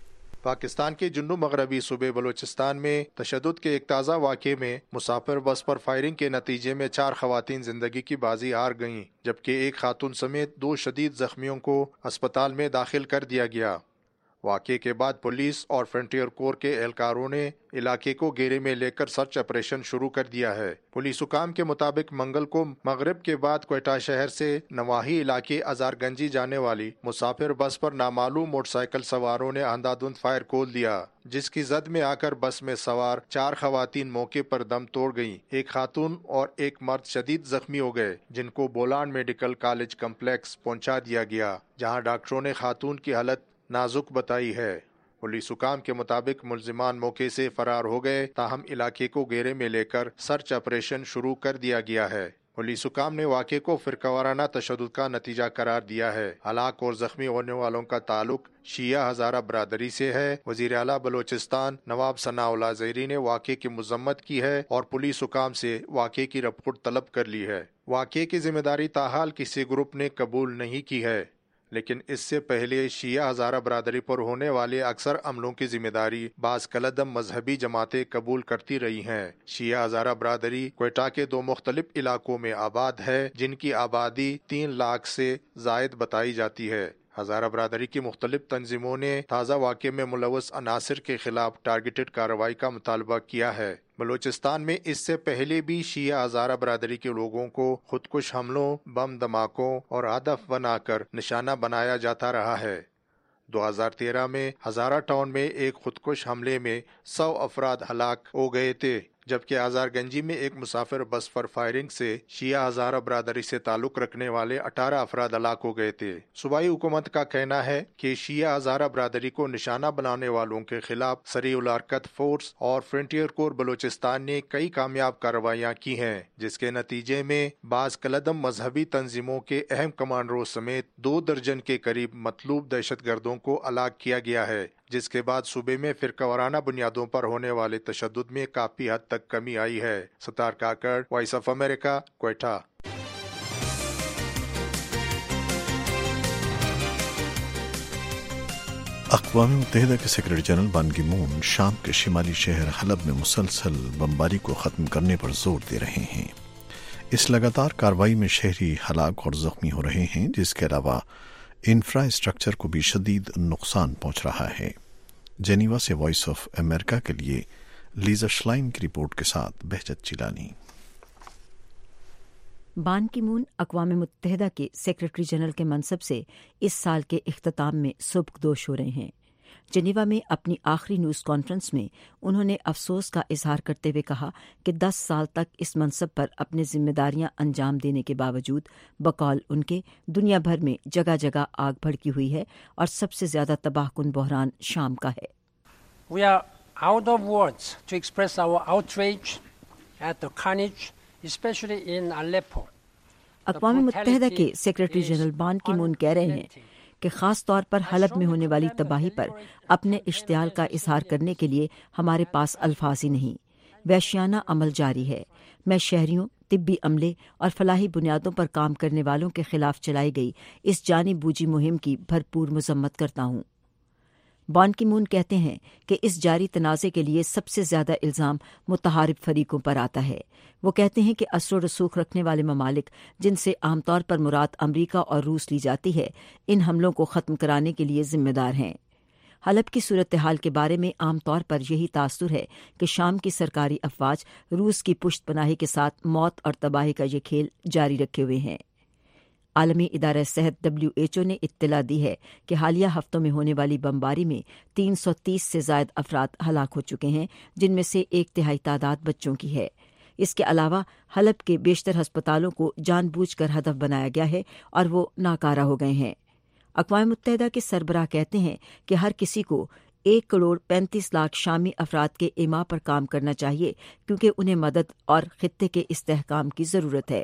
پاکستان کے جنوب مغربی صوبے بلوچستان میں تشدد کے ایک تازہ واقعے میں مسافر بس پر فائرنگ کے نتیجے میں 4 خواتین زندگی کی بازی ہار گئیں، جبکہ ایک خاتون سمیت 2 شدید زخمیوں کو اسپتال میں داخل کر دیا گیا۔ واقعے کے بعد پولیس اور فرنٹیئر کور کے اہلکاروں نے علاقے کو گھیرے میں لے کر سرچ آپریشن شروع کر دیا ہے۔ پولیس حکام کے مطابق منگل کو مغرب کے بعد کوئٹہ شہر سے نواحی علاقے ہزار گنجی جانے والی مسافر بس پر نامعلوم موٹر سائیکل سواروں نے اندھا دھند فائر کھول دیا، جس کی زد میں آ کر بس میں سوار 4 خواتین موقع پر دم توڑ گئیں۔ ایک خاتون اور ایک مرد شدید زخمی ہو گئے، جن کو بولان میڈیکل کالج کمپلیکس پہنچا دیا گیا، جہاں ڈاکٹروں نے خاتون کی حالت نازک بتائی ہے۔ پولیس حکام کے مطابق ملزمان موقع سے فرار ہو گئے، تاہم علاقے کو گھیرے میں لے کر سرچ آپریشن شروع کر دیا گیا ہے۔ پولیس حکام نے واقعے کو فرقہ وارانہ تشدد کا نتیجہ قرار دیا ہے۔ ہلاک اور زخمی ہونے والوں کا تعلق شیعہ ہزارہ برادری سے ہے۔ وزیر اعلیٰ بلوچستان نواب ثناء اللہ زہری نے واقعے کی مذمت کی ہے اور پولیس حکام سے واقعے کی رپورٹ طلب کر لی ہے۔ واقعے کی ذمہ داری تاحال کسی گروپ نے قبول نہیں کی ہے، لیکن اس سے پہلے شیعہ ہزارہ برادری پر ہونے والے اکثر عملوں کی ذمہ داری بعض کالعدم مذہبی جماعتیں قبول کرتی رہی ہیں۔ شیعہ ہزارہ برادری کوئٹہ کے 2 مختلف علاقوں میں آباد ہے، جن کی آبادی 3 لاکھ سے زائد بتائی جاتی ہے۔ ہزارہ برادری کی مختلف تنظیموں نے تازہ واقعے میں ملوث عناصر کے خلاف ٹارگیٹڈ کارروائی کا مطالبہ کیا ہے۔ بلوچستان میں اس سے پہلے بھی شیعہ ہزارہ برادری کے لوگوں کو خودکش حملوں، بم دھماکوں اور ہدف بنا کر نشانہ بنایا جاتا رہا ہے۔ 2013 میں ہزارہ ٹاؤن میں ایک خودکش حملے میں 100 افراد ہلاک ہو گئے تھے، جبکہ ہزار گنجی میں ایک مسافر بس پر فائرنگ سے شیعہ ہزارہ برادری سے تعلق رکھنے والے 18 افراد ہلاک ہو گئے تھے۔ صوبائی حکومت کا کہنا ہے کہ شیعہ ہزارہ برادری کو نشانہ بنانے والوں کے خلاف سریع الحرکت فورس اور فرنٹیئر کور بلوچستان نے کئی کامیاب کارروائیاں کی ہیں، جس کے نتیجے میں بعض کالعدم مذہبی تنظیموں کے اہم کمانڈروں سمیت 2 درجن کے قریب مطلوب دہشت گردوں کو ہلاک کیا گیا ہے، جس کے بعد صوبے میں فرقہ وارانہ بنیادوں پر ہونے والے تشدد میں کافی حد تک کمی آئی ہے۔ Sattar Kakar, Voice of America, Quetta. اقوام متحدہ کے سیکرٹری جنرل بان کی مون شام کے شمالی شہر حلب میں مسلسل بمباری کو ختم کرنے پر زور دے رہے ہیں۔ اس لگاتار کارروائی میں شہری ہلاک اور زخمی ہو رہے ہیں، جس کے علاوہ انفراسٹرکچر کو بھی شدید نقصان پہنچ رہا ہے۔ جنیوا سے وائس آف امریکہ کے لیے لیزا شلائن کی رپورٹ کے ساتھ بہجت چیلانی۔ بان کی مون اقوام متحدہ کے سیکرٹری جنرل کے منصب سے اس سال کے اختتام میں سبکدوش ہو رہے ہیں۔ جنیوا میں اپنی آخری نیوز کانفرنس میں انہوں نے افسوس کا اظہار کرتے ہوئے کہا کہ 10 سال تک اس منصب پر اپنی ذمہ داریاں انجام دینے کے باوجود بقول ان کے دنیا بھر میں جگہ جگہ آگ بھڑکی ہوئی ہے اور سب سے زیادہ تباہ کن بحران شام کا ہے۔ We are out of words to express our outrage at the carnage, especially in Aleppo. اقوام متحدہ کے سیکرٹری جنرل بان کی مون کہہ رہے ہیں کہ خاص طور پر حلب میں ہونے والی تباہی پر اپنے اشتعال کا اظہار کرنے کے لیے ہمارے پاس الفاظ ہی نہیں۔ وحشیانہ عمل جاری ہے۔ میں شہریوں، طبی عملے اور فلاحی بنیادوں پر کام کرنے والوں کے خلاف چلائی گئی اس جانی بوجھی مہم کی بھرپور مذمت کرتا ہوں۔ بان کی مون کہتے ہیں کہ اس جاری تنازع کے لیے سب سے زیادہ الزام متحارب فریقوں پر آتا ہے۔ وہ کہتے ہیں کہ اثر و رسوخ رکھنے والے ممالک، جن سے عام طور پر مراد امریکہ اور روس لی جاتی ہے، ان حملوں کو ختم کرانے کے لیے ذمہ دار ہیں۔ حلب کی صورتحال کے بارے میں عام طور پر یہی تاثر ہے کہ شام کی سرکاری افواج روس کی پشت پناہی کے ساتھ موت اور تباہی کا یہ کھیل جاری رکھے ہوئے ہیں۔ عالمی ادارہ صحت WHO نے اطلاع دی ہے کہ حالیہ ہفتوں میں ہونے والی بمباری میں 330 سے زائد افراد ہلاک ہو چکے ہیں، جن میں سے 1/3 تعداد بچوں کی ہے۔ اس کے علاوہ حلب کے بیشتر ہسپتالوں کو جان بوجھ کر ہدف بنایا گیا ہے اور وہ ناکارہ ہو گئے ہیں۔ اقوام متحدہ کے سربراہ کہتے ہیں کہ ہر کسی کو 1.35 کروڑ شامی افراد کے ایما پر کام کرنا چاہیے، کیونکہ انہیں مدد اور خطے کے استحکام کی ضرورت ہے۔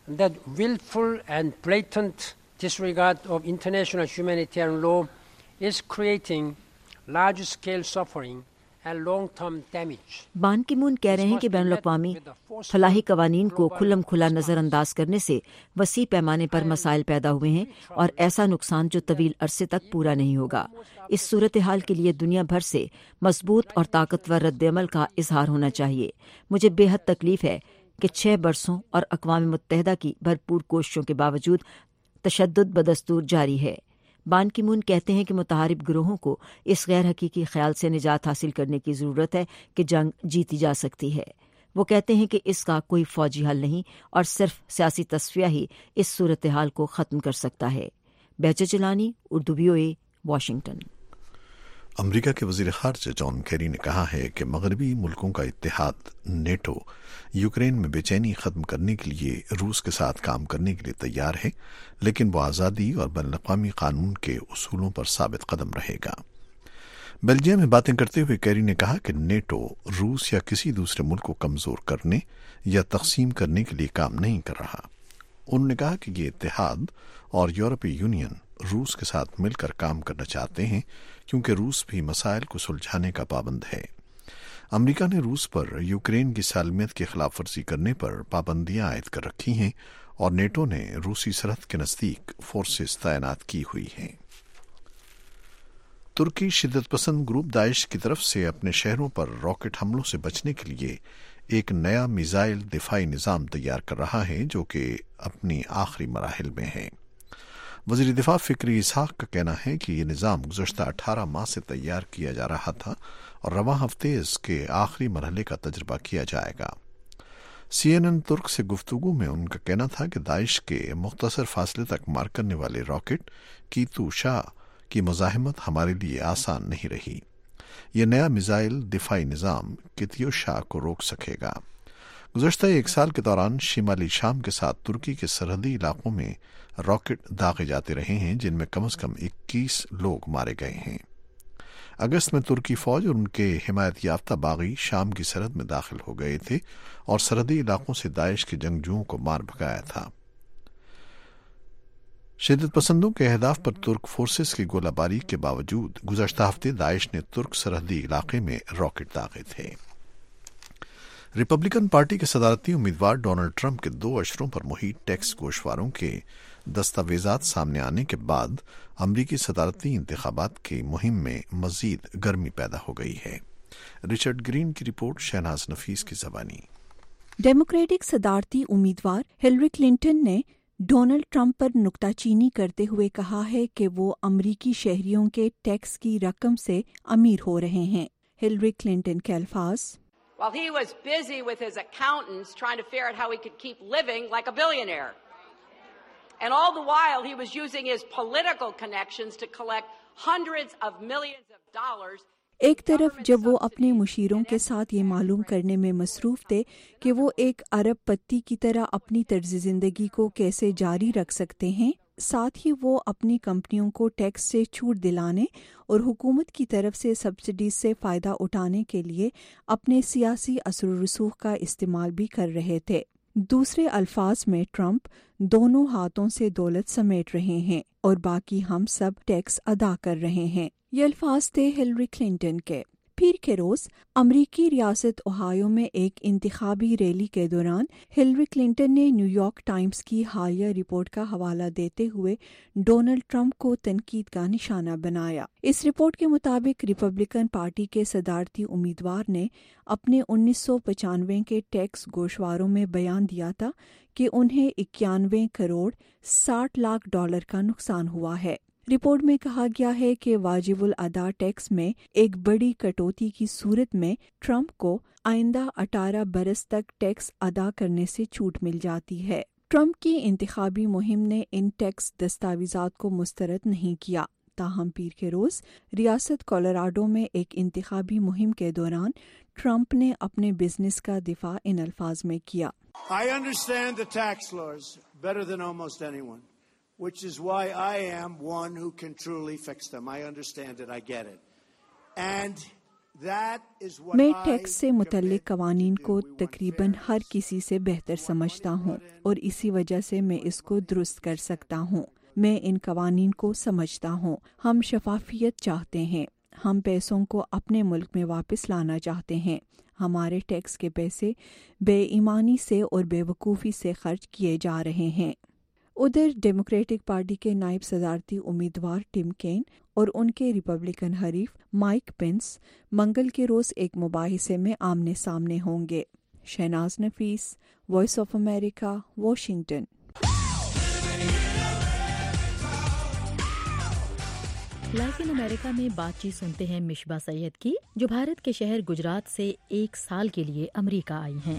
that willful and blatant disregard of international humanitarian law is creating large-scale suffering and long-term damage. बान की मून कह रहे हैं कि बैनुल-अक़वामी फलाही कवानीन को खुल्लम खुला नज़रअंदाज करने से वसी पैमाने पर मसाइल पैदा हुए हैं और ऐसा नुकसान जो तवील अरसे तक पूरा नहीं होगा। इस सूरत हाल के लिए दुनिया भर से मजबूत और ताकतवर रद्द-ए-अमल का इजहार होना चाहिए। मुझे बेहद तकलीफ है कि 6 बरसों और अक़वाम मुत्तहिदा की भरपूर कोशिशों के बावजूद तशद्दुद बदस्तूर जारी है। बान की मून कहते हैं कि मुतहारिब गिरोहों को इस गैर हकीकी ख्याल से निजात हासिल करने की ज़रूरत है कि जंग जीती जा सकती है। वो कहते हैं कि इसका कोई फौजी हल नहीं और सिर्फ सियासी तस्फिया ही इस सूरत हाल को ख़त्म कर सकता है। बैचर Jilani, Urdu VOA, Washington. America के वज़ीर ख़ारजा जॉन केरी ने कहा है कि मगरबी मुल्कों का इत्तेहाद नेटो यूक्रेन में बेचैनी ख़त्म करने के लिए रूस के साथ काम करने के लिए तैयार है, लेकिन वो आज़ादी और बैनुल-अक़वामी कानून के उसूलों पर साबित कदम रहेगा। बेल्जियम में बातें करते हुए केरी ने कहा कि नेटो रूस या किसी दूसरे मुल्क को कमज़ोर करने या तक़सीम करने के लिए काम नहीं कर रहा। उन्होंने कहा कि ये इत्तेहाद और यूरोपीय यूनियन रूस के साथ मिलकर काम करना चाहते हैं, क्योंकि रूस भी मसाइल को सुलझाने का पाबंद है। अमेरिका ने रूस पर यूक्रेन की सालमियत की खिलाफ वर्जी करने पर पाबंदियां आयद कर रखी हैं और नेटो ने रूसी सरहद के नज़दीक फोर्सेस तैनात की हुई हैं। तुर्की शिद्दत पसंद ग्रुप दाइश की तरफ से अपने शहरों पर रॉकेट हमलों से बचने के लिए एक नया मिसाइल दिफाई निज़ाम तैयार कर रहा है, जो कि अपनी आखिरी मराहिल में है। वज़ीर दिफा फ़िक्री इसहाक़ का कहना है कि ये निज़ाम गुज़श्ता 18 माह से तैयार किया जा रहा था और रवां हफ्ते इसके आखिरी मरहले का तजर्बा किया जाएगा। CNN तुर्क से गुफ्तगू में उनका कहना था कि दाइश के मुख्तसर फासले तक मार करने वाले रॉकेट कीतू शाह की मुज़ाहमत हमारे लिए आसान नहीं रही। यह नया मिसाइल दिफाई निज़ाम कितियो शाह को रोक सकेगा। गुज़श्ता 1 साल के दौरान शिमाली शाम के साथ तुर्की के सरहदी इलाकों में रॉकेट दागे जाते रहे हैं, जिनमें कम से कम 21 लोग मारे गए हैं। अगस्त में तुर्की फौज और उनके हिमायत याफ्ता बागी शाम की सरहद में दाखिल हो गए थे और सरहदी इलाकों से दाइश के जंगजुओं को मार भगाया था। शिद्दत पसंदों के अहदाफ पर तुर्क फोर्सेस की गोलाबारी के बावजूद गुज़श्ता हफ्ते दाइश ने तुर्क सरहदी इलाके में रॉकेट दागे थे। रिपब्लिकन पार्टी के सदारती उम्मीदवार डोनाल्ड ट्रंप के 2 अशरों पर मुहित टैक्स गोशवारों के दस्तावेजात सामने आने के बाद अमरीकी सदारती इंतखाबात की मुहिम में मजीद गर्मी पैदा हो गई है। रिचर्ड ग्रीन की रिपोर्ट, शहनाज नफीस की ज़बानी। डेमोक्रेटिक सदारती उम्मीदवार हिलरी क्लिंटन ने डोनाल्ड ट्रंप पर नुक्ताचीनी करते हुए कहा है कि वो अमरीकी शहरियों के टैक्स की रकम से अमीर हो रहे हैं। हिलरी क्लिंटन के अल्फाज, While he was busy with his accountants trying to figure out how he could keep living like a billionaire. And all the while he was using his political connections to collect hundreds of millions of dollars. एक तरफ जब वो अपने मुशीरों के साथ ये मालूम करने में मसरूफ थे कि वो एक अरब पत्ती की तरह अपनी तर्ज जिंदगी को कैसे जारी रख सकते हैं, साथ ही वो अपनी कंपनियों को टैक्स से छूट दिलाने और हुकूमत की तरफ से सब्सिडीज से फ़ायदा उठाने के लिए अपने सियासी असर रसूख का इस्तेमाल भी कर रहे थे। दूसरे अल्फाज में ट्रंप दोनों हाथों से दौलत समेट रहे हैं और बाकी हम सब टैक्स अदा कर रहे हैं। ये अल्फाज थे हिलरी क्लिंटन के। पीर के रोज अमरीकी रियासत ओहायो में एक इंतखाबी रैली के दौरान हिलरी क्लिंटन ने न्यूयॉर्क टाइम्स की हालिया रिपोर्ट का हवाला देते हुए डोनाल्ड ट्रंप को तनकीद का निशाना बनाया। इस रिपोर्ट के मुताबिक रिपब्लिकन पार्टी के सदारती उम्मीदवार ने अपने 1995 के टैक्स गोशवारों में बयान दिया था कि उन्हें 91 करोड़ 60 लाख डॉलर का नुकसान हुआ है। रिपोर्ट में कहा गया है कि वाजिबुल अदा टैक्स में एक बड़ी कटौती की सूरत में ट्रंप को आइंदा 18 बरस तक टैक्स अदा करने से छूट मिल जाती है। ट्रंप की इंतखाबी मुहिम ने इन टैक्स दस्तावेजात को मुस्तरद नहीं किया। ताहम पीर के रोज रियासत कोलोराडो में एक इंतखाबी मुहिम के दौरान ट्रंप ने अपने बिजनेस का दिफा इन अल्फाज में किया। I understand the tax laws better than almost anyone, which is why I am one who can truly fix them. I understand it. I get it. And میں ٹیکس سے متعلق قوانین کو تقریباً ہر کسی سے بہتر سمجھتا ہوں اور اسی وجہ سے میں اس کو درست کر سکتا ہوں۔ میں ان قوانین کو سمجھتا ہوں۔ ہم شفافیت چاہتے ہیں۔ ہم پیسوں کو اپنے ملک میں واپس لانا چاہتے ہیں۔ ہمارے ٹیکس کے پیسے بے ایمانی سے اور بے وقوفی سے خرچ کیے جا رہے ہیں۔ ادھر ڈیموکریٹک پارٹی کے نائب صدارتی امیدوار ٹم کین اور ان کے ریپبلکن حریف مائک پینس منگل کے روز ایک مباحثے میں آمنے سامنے ہوں گے۔ Shahnaz Nafees, Voice of America, Washington. Life in America میں بات چیت سنتے ہیں مشبہ سید کی، جو بھارت کے شہر گجرات سے 1 سال کے لیے امریکہ آئی ہیں۔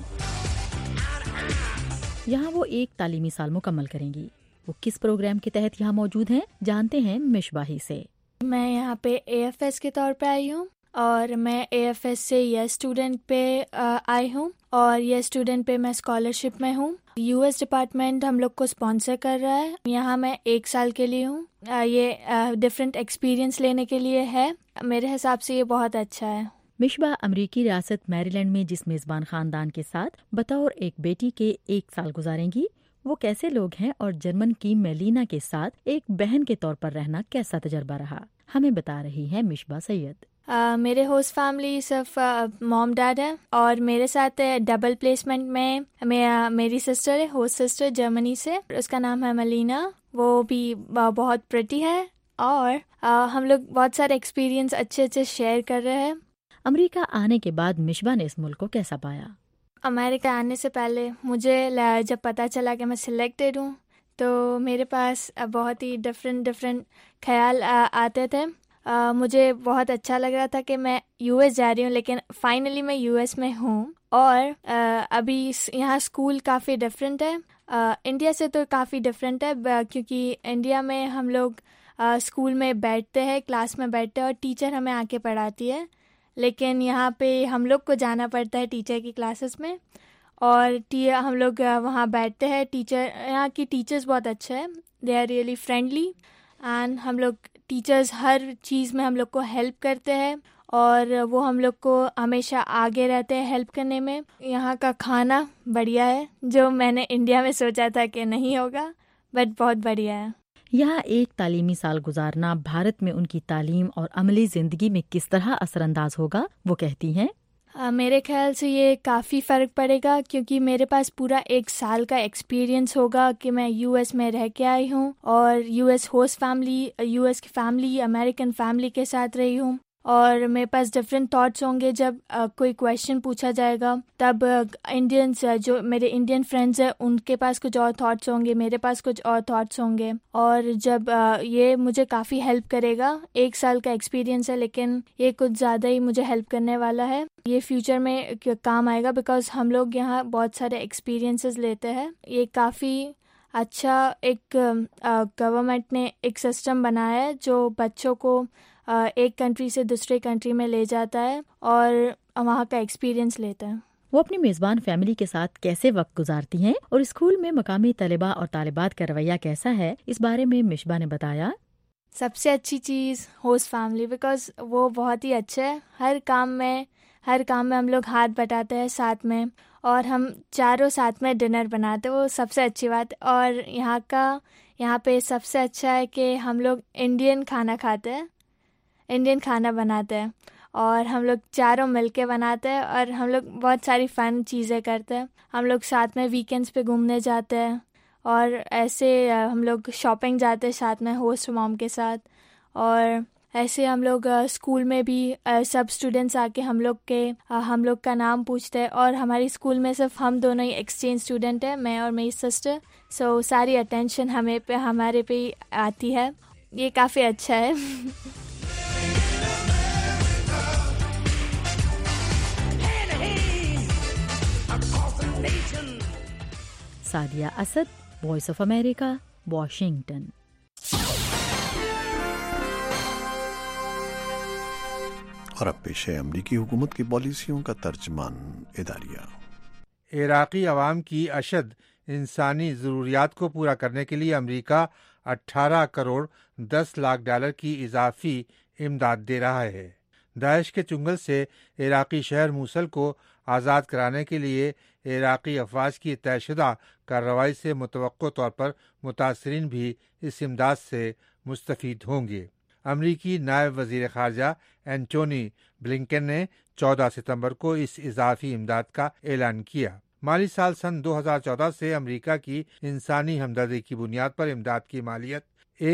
یہاں وہ 1 تعلیمی سال مکمل کریں گی۔ وہ کس پروگرام کے تحت یہاں موجود ہیں، جانتے ہیں مشبہ ہی سے۔ میں یہاں پہ AFS کے طور پہ آئی ہوں، اور میں AFS سے یہ اسٹوڈنٹ پہ آئی ہوں، اور یہ اسٹوڈنٹ پہ میں اسکالرشپ میں ہوں۔ US ڈپارٹمنٹ ہم لوگ کو اسپانسر کر رہا ہے۔ یہاں میں 1 سال کے لیے ہوں۔ یہ ڈفرینٹ ایکسپیرینس لینے کے لیے ہے۔ میرے حساب سے یہ بہت اچھا ہے۔ مشبہ امریکی ریاست میریلینڈ میں جس میزبان خاندان کے ساتھ بطور ایک بیٹی کے 1 سال گزاریں گی، وہ کیسے لوگ ہیں اور جرمن کی میلینا کے ساتھ ایک بہن کے طور پر رہنا کیسا تجربہ رہا، ہمیں بتا رہی ہے مشبہ سید۔ میرے ہوسٹ فیملی صرف موم ڈیڈ ہے، اور میرے ساتھ ڈبل پلیسمنٹ میں میری سسٹر ہے، ہوسٹ سسٹر جرمنی سے، اس کا نام ہے ملینا۔ وہ بھی بہت پریٹی ہے، اور ہم لوگ بہت سارے ایکسپیرینس اچھے شیئر کر رہے ہیں۔ امریکہ آنے کے بعد مشبہ نے اس ملک کو کیسا پایا؟ امریکہ آنے سے پہلے مجھے جب پتہ چلا کہ میں سلیکٹڈ ہوں، تو میرے پاس بہت ہی ڈفرینٹ خیال آتے تھے۔ مجھے بہت اچھا لگ رہا تھا کہ میں US جا رہی ہوں، لیکن فائنلی میں US میں ہوں، اور ابھی یہاں اسکول کافی ڈفرینٹ ہے۔ انڈیا سے تو کافی ڈفرینٹ ہے، کیونکہ انڈیا میں ہم لوگ اسکول میں بیٹھتے ہیں، کلاس میں بیٹھتے ہیں، اور ٹیچر ہمیں آ کے پڑھاتی ہے، لیکن یہاں پہ ہم لوگ کو جانا پڑتا ہے ٹیچر کی کلاسز میں، اور ہم لوگ وہاں بیٹھتے ہیں۔ یہاں کی ٹیچرز بہت اچھے ہیں، they are really friendly, and ہم لوگ ٹیچرز ہر چیز میں ہم لوگ کو ہیلپ کرتے ہیں، اور وہ ہم لوگ کو ہمیشہ آگے رہتے ہیں ہیلپ کرنے میں۔ یہاں کا کھانا بڑھیا ہے، جو میں نے انڈیا میں سوچا تھا کہ نہیں ہوگا، بٹ بہت بڑھیا ہے۔ یہاں 1 تعلیمی سال گزارنا بھارت میں ان کی تعلیم اور عملی زندگی میں کس طرح اثر انداز ہوگا، وہ کہتی ہیں۔ میرے خیال سے یہ کافی فرق پڑے گا، کیونکہ میرے پاس پورا 1 سال کا ایکسپیرینس ہوگا کہ میں US میں رہ کے آئی ہوں، اور US ہوسٹ فیملی، US کی فیملی، امریکن فیملی کے ساتھ رہی ہوں، اور میرے پاس ڈفرینٹ تھاٹس ہوں گے۔ جب کوئی کویشچن پوچھا جائے گا، تب انڈینس جو میرے انڈین فرینڈز ہیں، ان کے پاس کچھ اور تھاٹس ہوں گے، میرے پاس کچھ اور تھاٹس ہوں گے، اور جب یہ مجھے کافی ہیلپ کرے گا۔ 1 سال کا ایکسپیرینس ہے، لیکن یہ کچھ زیادہ ہی مجھے ہیلپ کرنے والا ہے۔ یہ فیوچر میں کام آئے گا، بیکاز ہم لوگ یہاں بہت سارے ایکسپیرینسز لیتے ہیں۔ یہ کافی اچھا ایک گورنمنٹ نے ایک سسٹم بنایا ہے جو بچوں کو ایک کنٹری سے دوسرے کنٹری میں لے جاتا ہے، اور وہاں کا ایکسپیرینس لیتا ہے۔ وہ اپنی میزبان فیملی کے ساتھ کیسے وقت گزارتی ہیں اور اسکول میں مقامی طلباء اور طالبات کا رویہ کیسا ہے، اس بارے میں مشبہ نے بتایا۔ سب سے اچھی چیز ہوسٹ فیملی، بیکاز وہ بہت ہی اچھے ہے۔ ہر کام میں ہم لوگ ہاتھ بٹاتے ہیں ساتھ میں، اور ہم چاروں ساتھ میں ڈنر بناتے ہیں، وہ سب سے اچھی بات۔ اور یہاں پہ سب سے اچھا ہے کہ ہم لوگ انڈین کھانا کھاتے ہیں، انڈین کھانا بناتے ہیں، اور ہم لوگ چاروں مل کے بناتے ہیں، اور ہم لوگ بہت ساری فن چیزیں کرتے ہیں۔ ہم لوگ ساتھ میں ویکینڈز پہ گھومنے جاتے ہیں، اور ایسے ہم لوگ شاپنگ جاتے ہیں ساتھ میں ہوسٹ موم کے ساتھ، اور ایسے ہم لوگ اسکول میں بھی سب اسٹوڈینٹس آ کے ہم لوگ کا نام پوچھتے ہیں، اور ہماری اسکول میں صرف ہم دونوں ہی ایکسچینج اسٹوڈنٹ ہیں، میں اور میری سسٹر، سو ساری اٹینشن ہمارے پہ ہی آتی ہے۔ یہ کافی اچھا ہے۔ Sadia Asad, Voice of America, Washington. اور اب پیش ہے امریکی حکومت کی پالیسیوں کا ترجمان اداریہ۔ عراقی عوام کی اشد انسانی ضروریات کو پورا کرنے کے لیے امریکہ 18 کروڑ 10 لاکھ ڈالر کی اضافی امداد دے رہا ہے۔ दाइश के चुंगल से इराकी शहर मूसल को आज़ाद कराने के लिए इराकी अफवाज की तयशुदा कार्रवाई से मुतवक्को तौर पर मुतासरीन भी इस इमदाद से मुस्तफ़ीद होंगे। अमरीकी नायब वज़ीर ख़ारजा एंटोनी ब्लिंकन ने 14 सितंबर को इस इजाफी इमदाद का ऐलान किया। माली साल सन 2014 से अमरीका की इंसानी हमदर्दी की बुनियाद पर इमदाद की मालियत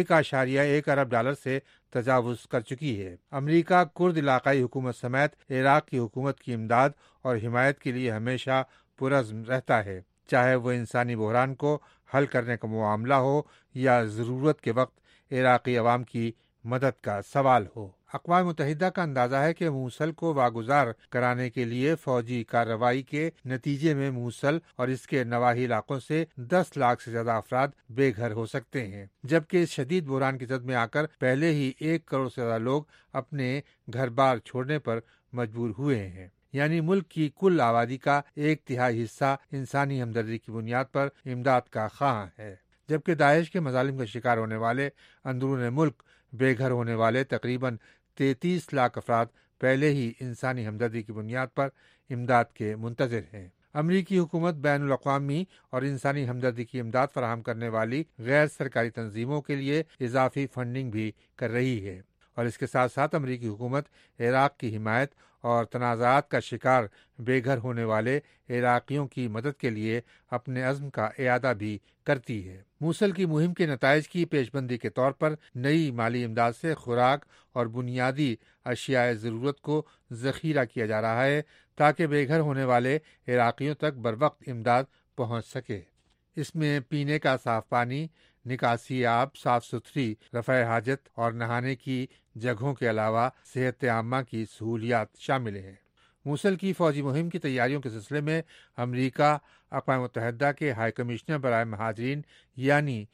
1.1 अरब डॉलर से तजावुज कर चुकी है। अमरीका कुर्द इलाकाई हुकूमत समेत इराक की हुकूमत की इमदाद और हिमायत के लिए हमेशा पुरज़्म रहता है, चाहे वो इंसानी बहरान को हल करने का मामला हो या ज़रूरत के वक्त इराकी अवाम की मदद का सवाल हो। अक़वाम मुत्तहिदा का अंदाज़ा है कि मूसल को वागुजार कराने के लिए फौजी कार्रवाई के नतीजे में मूसल और इसके नवाही इलाकों से 10 लाख से ज्यादा अफराद बेघर हो सकते हैं, जबकि इस शदीद बहरान की जद में आकर पहले ही 1 करोड़ से ज्यादा लोग अपने घर बार छोड़ने पर मजबूर हुए हैं। यानी मुल्क की कुल आबादी का 1/3 हिस्सा इंसानी हमदर्दी की बुनियाद पर इमदाद का ख़्वाह है, जबकि दाइश के मजालिम का शिकार होने वाले अंदरून मुल्क बेघर होने वाले तकरीबन 33 लाख अफराद पहले ही इंसानी हमदर्दी की बुनियाद पर इमदाद के मुंतज़िर हैं। अमरीकी हुकूमत बैनुल अक़वामी और इंसानी हमदर्दी की इमदाद फराहम करने वाली गैर सरकारी तंजीमों के लिए इजाफी फंडिंग भी कर रही है और इसके साथ साथ अमरीकी हुकूमत इराक की हिमायत और तनाज़ात का शिकार बेघर होने वाले इराकियों की मदद के लिए अपने अज़्म का इयादा भी करती है। मूसल की मुहिम के नताइज की पेशबंदी के तौर पर नई माली इमदाद से खुराक और बुनियादी अशियाए ज़रूरत को ज़ख़ीरा किया जा रहा है ताकि बेघर होने वाले इराकियों तक बरवक्त इमदाद पहुँच सके। इसमें पीने का साफ पानी, निकासी आब, साफ सुथरी रफ़ा हाजत और नहाने की जगहों के अलावा सेहत आम्मा की सहूलियात शामिल हैं। मूसल की फौजी मुहिम की तैयारियों के सिलसिले में अमरीका अक़वाम मुत्तहिदा के हाई कमिश्नर बराए महाजरीन यानी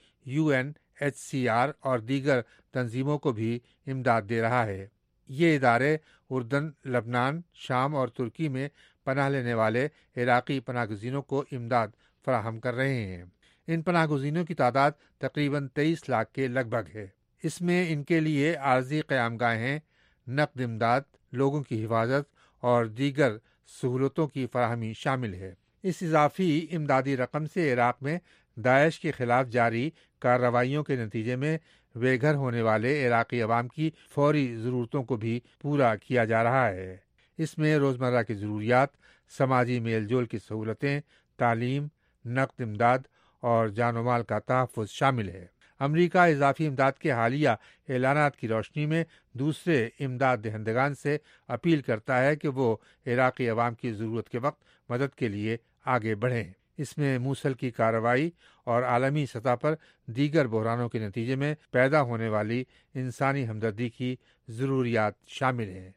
UNHCR और दीगर तंजीमों को भी इमदाद दे रहा है। ये इदारे उर्दन, लबनान, शाम और तुर्की में पनाह लेने वाले इराकी पनाहगज़ीनों को इमदाद फराहम कर रहे हैं। इन पनाहगज़ीनों की तादाद तकरीबन 23 लाख के लगभग है। इसमें इनके लिए आर्जी क़यामगाहें, नक़द इमदाद, लोगों की हिफाजत और दीगर सहूलतों की फराहमी शामिल है। इस इजाफी इमदादी रकम से इराक में दाइश के खिलाफ जारी कार्रवाइयों के नतीजे में बेघर होने वाले इराकी अवाम की फौरी ज़रूरतों को भी पूरा किया जा रहा है। इसमें रोज़मर्रा की ज़रूरियात, समाजी मेल जोल की सहूलतें, तालीम, नक़द इमदाद और जान व माल का तहफ़्फ़ुज़ शामिल है। अमरीका इजाफी इमदाद के हालिया ऐलानात की रोशनी में दूसरे इमदाद दहंदगान से अपील करता है कि वो इराकी अवाम की ज़रूरत के वक्त मदद के लिए आगे बढ़ें। इसमें मूसल की कार्रवाई और आलमी सतह पर दीगर बहरानों के नतीजे में पैदा होने वाली इंसानी हमदर्दी की ज़रूरियात शामिल हैं।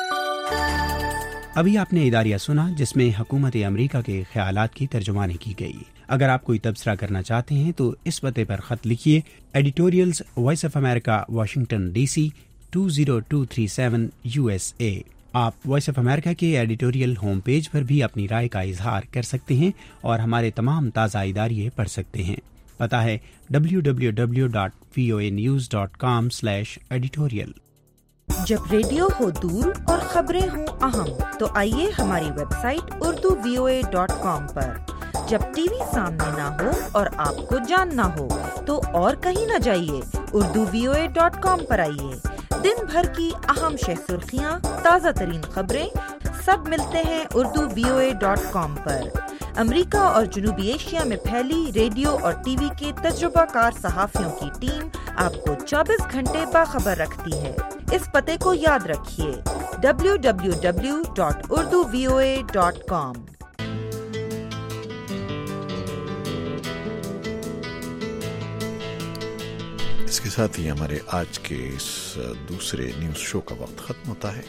अभी आपने इदारिया सुना जिसमें हुकूमत अमरीका के ख्यालात की तर्जुमानी की गई। अगर आप कोई तबसरा करना चाहते हैं तो इस पते पर खत लिखिए, editorials, Voice of America, Washington DC 20237 USA। आप वॉइस ऑफ अमेरिका के एडिटोरियल होम पेज पर भी अपनी राय का इजहार कर सकते हैं और हमारे तमाम ताज़ा इदारिये पढ़ सकते हैं। पता है www.voanews.com/editorial। जब रेडियो हो दूर और खबरें हों अहम, तो आइए हमारी वेबसाइट urduvoa.com पर। जब टीवी सामने ना हो और आपको जानना हो तो और कहीं न जाइए, urduvoa.com पर आइए। दिन भर की अहम शह सुर्खियाँ, ताज़ा तरीन खबरें सब मिलते हैं urduvoa.com पर। अमेरिका और जनूबी एशिया में फैली रेडियो और टीवी के तजुर्बाकार सहाफ़ियों की टीम आपको 24 घंटे बाखबर रखती है। इस पते को याद रखिए, www.urduvoa.com। इसके साथ ही हमारे आज के इस दूसरे न्यूज शो का वक्त खत्म होता है।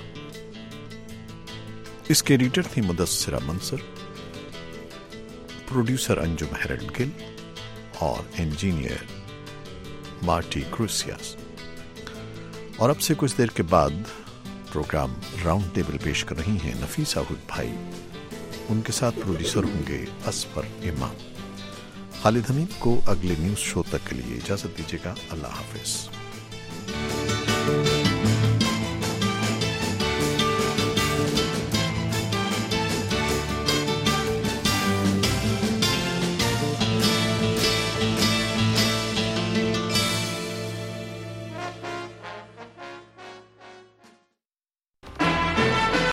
इसके एडिटर थी मुदस्सिरा मंसर, प्रोड्यूसर अंजुम हेरल्ड गिल और इंजीनियर मार्टी क्रूसियास। और अब से कुछ देर के बाद प्रोग्राम राउंड टेबल पेश कर रही हैं नफीसा हुड भाई। उनके साथ प्रोड्यूसर होंगे असफर इमाम। खालिद हमीद को अगले न्यूज शो तक के लिए इजाजत दीजिएगा। अल्लाह हाफिज।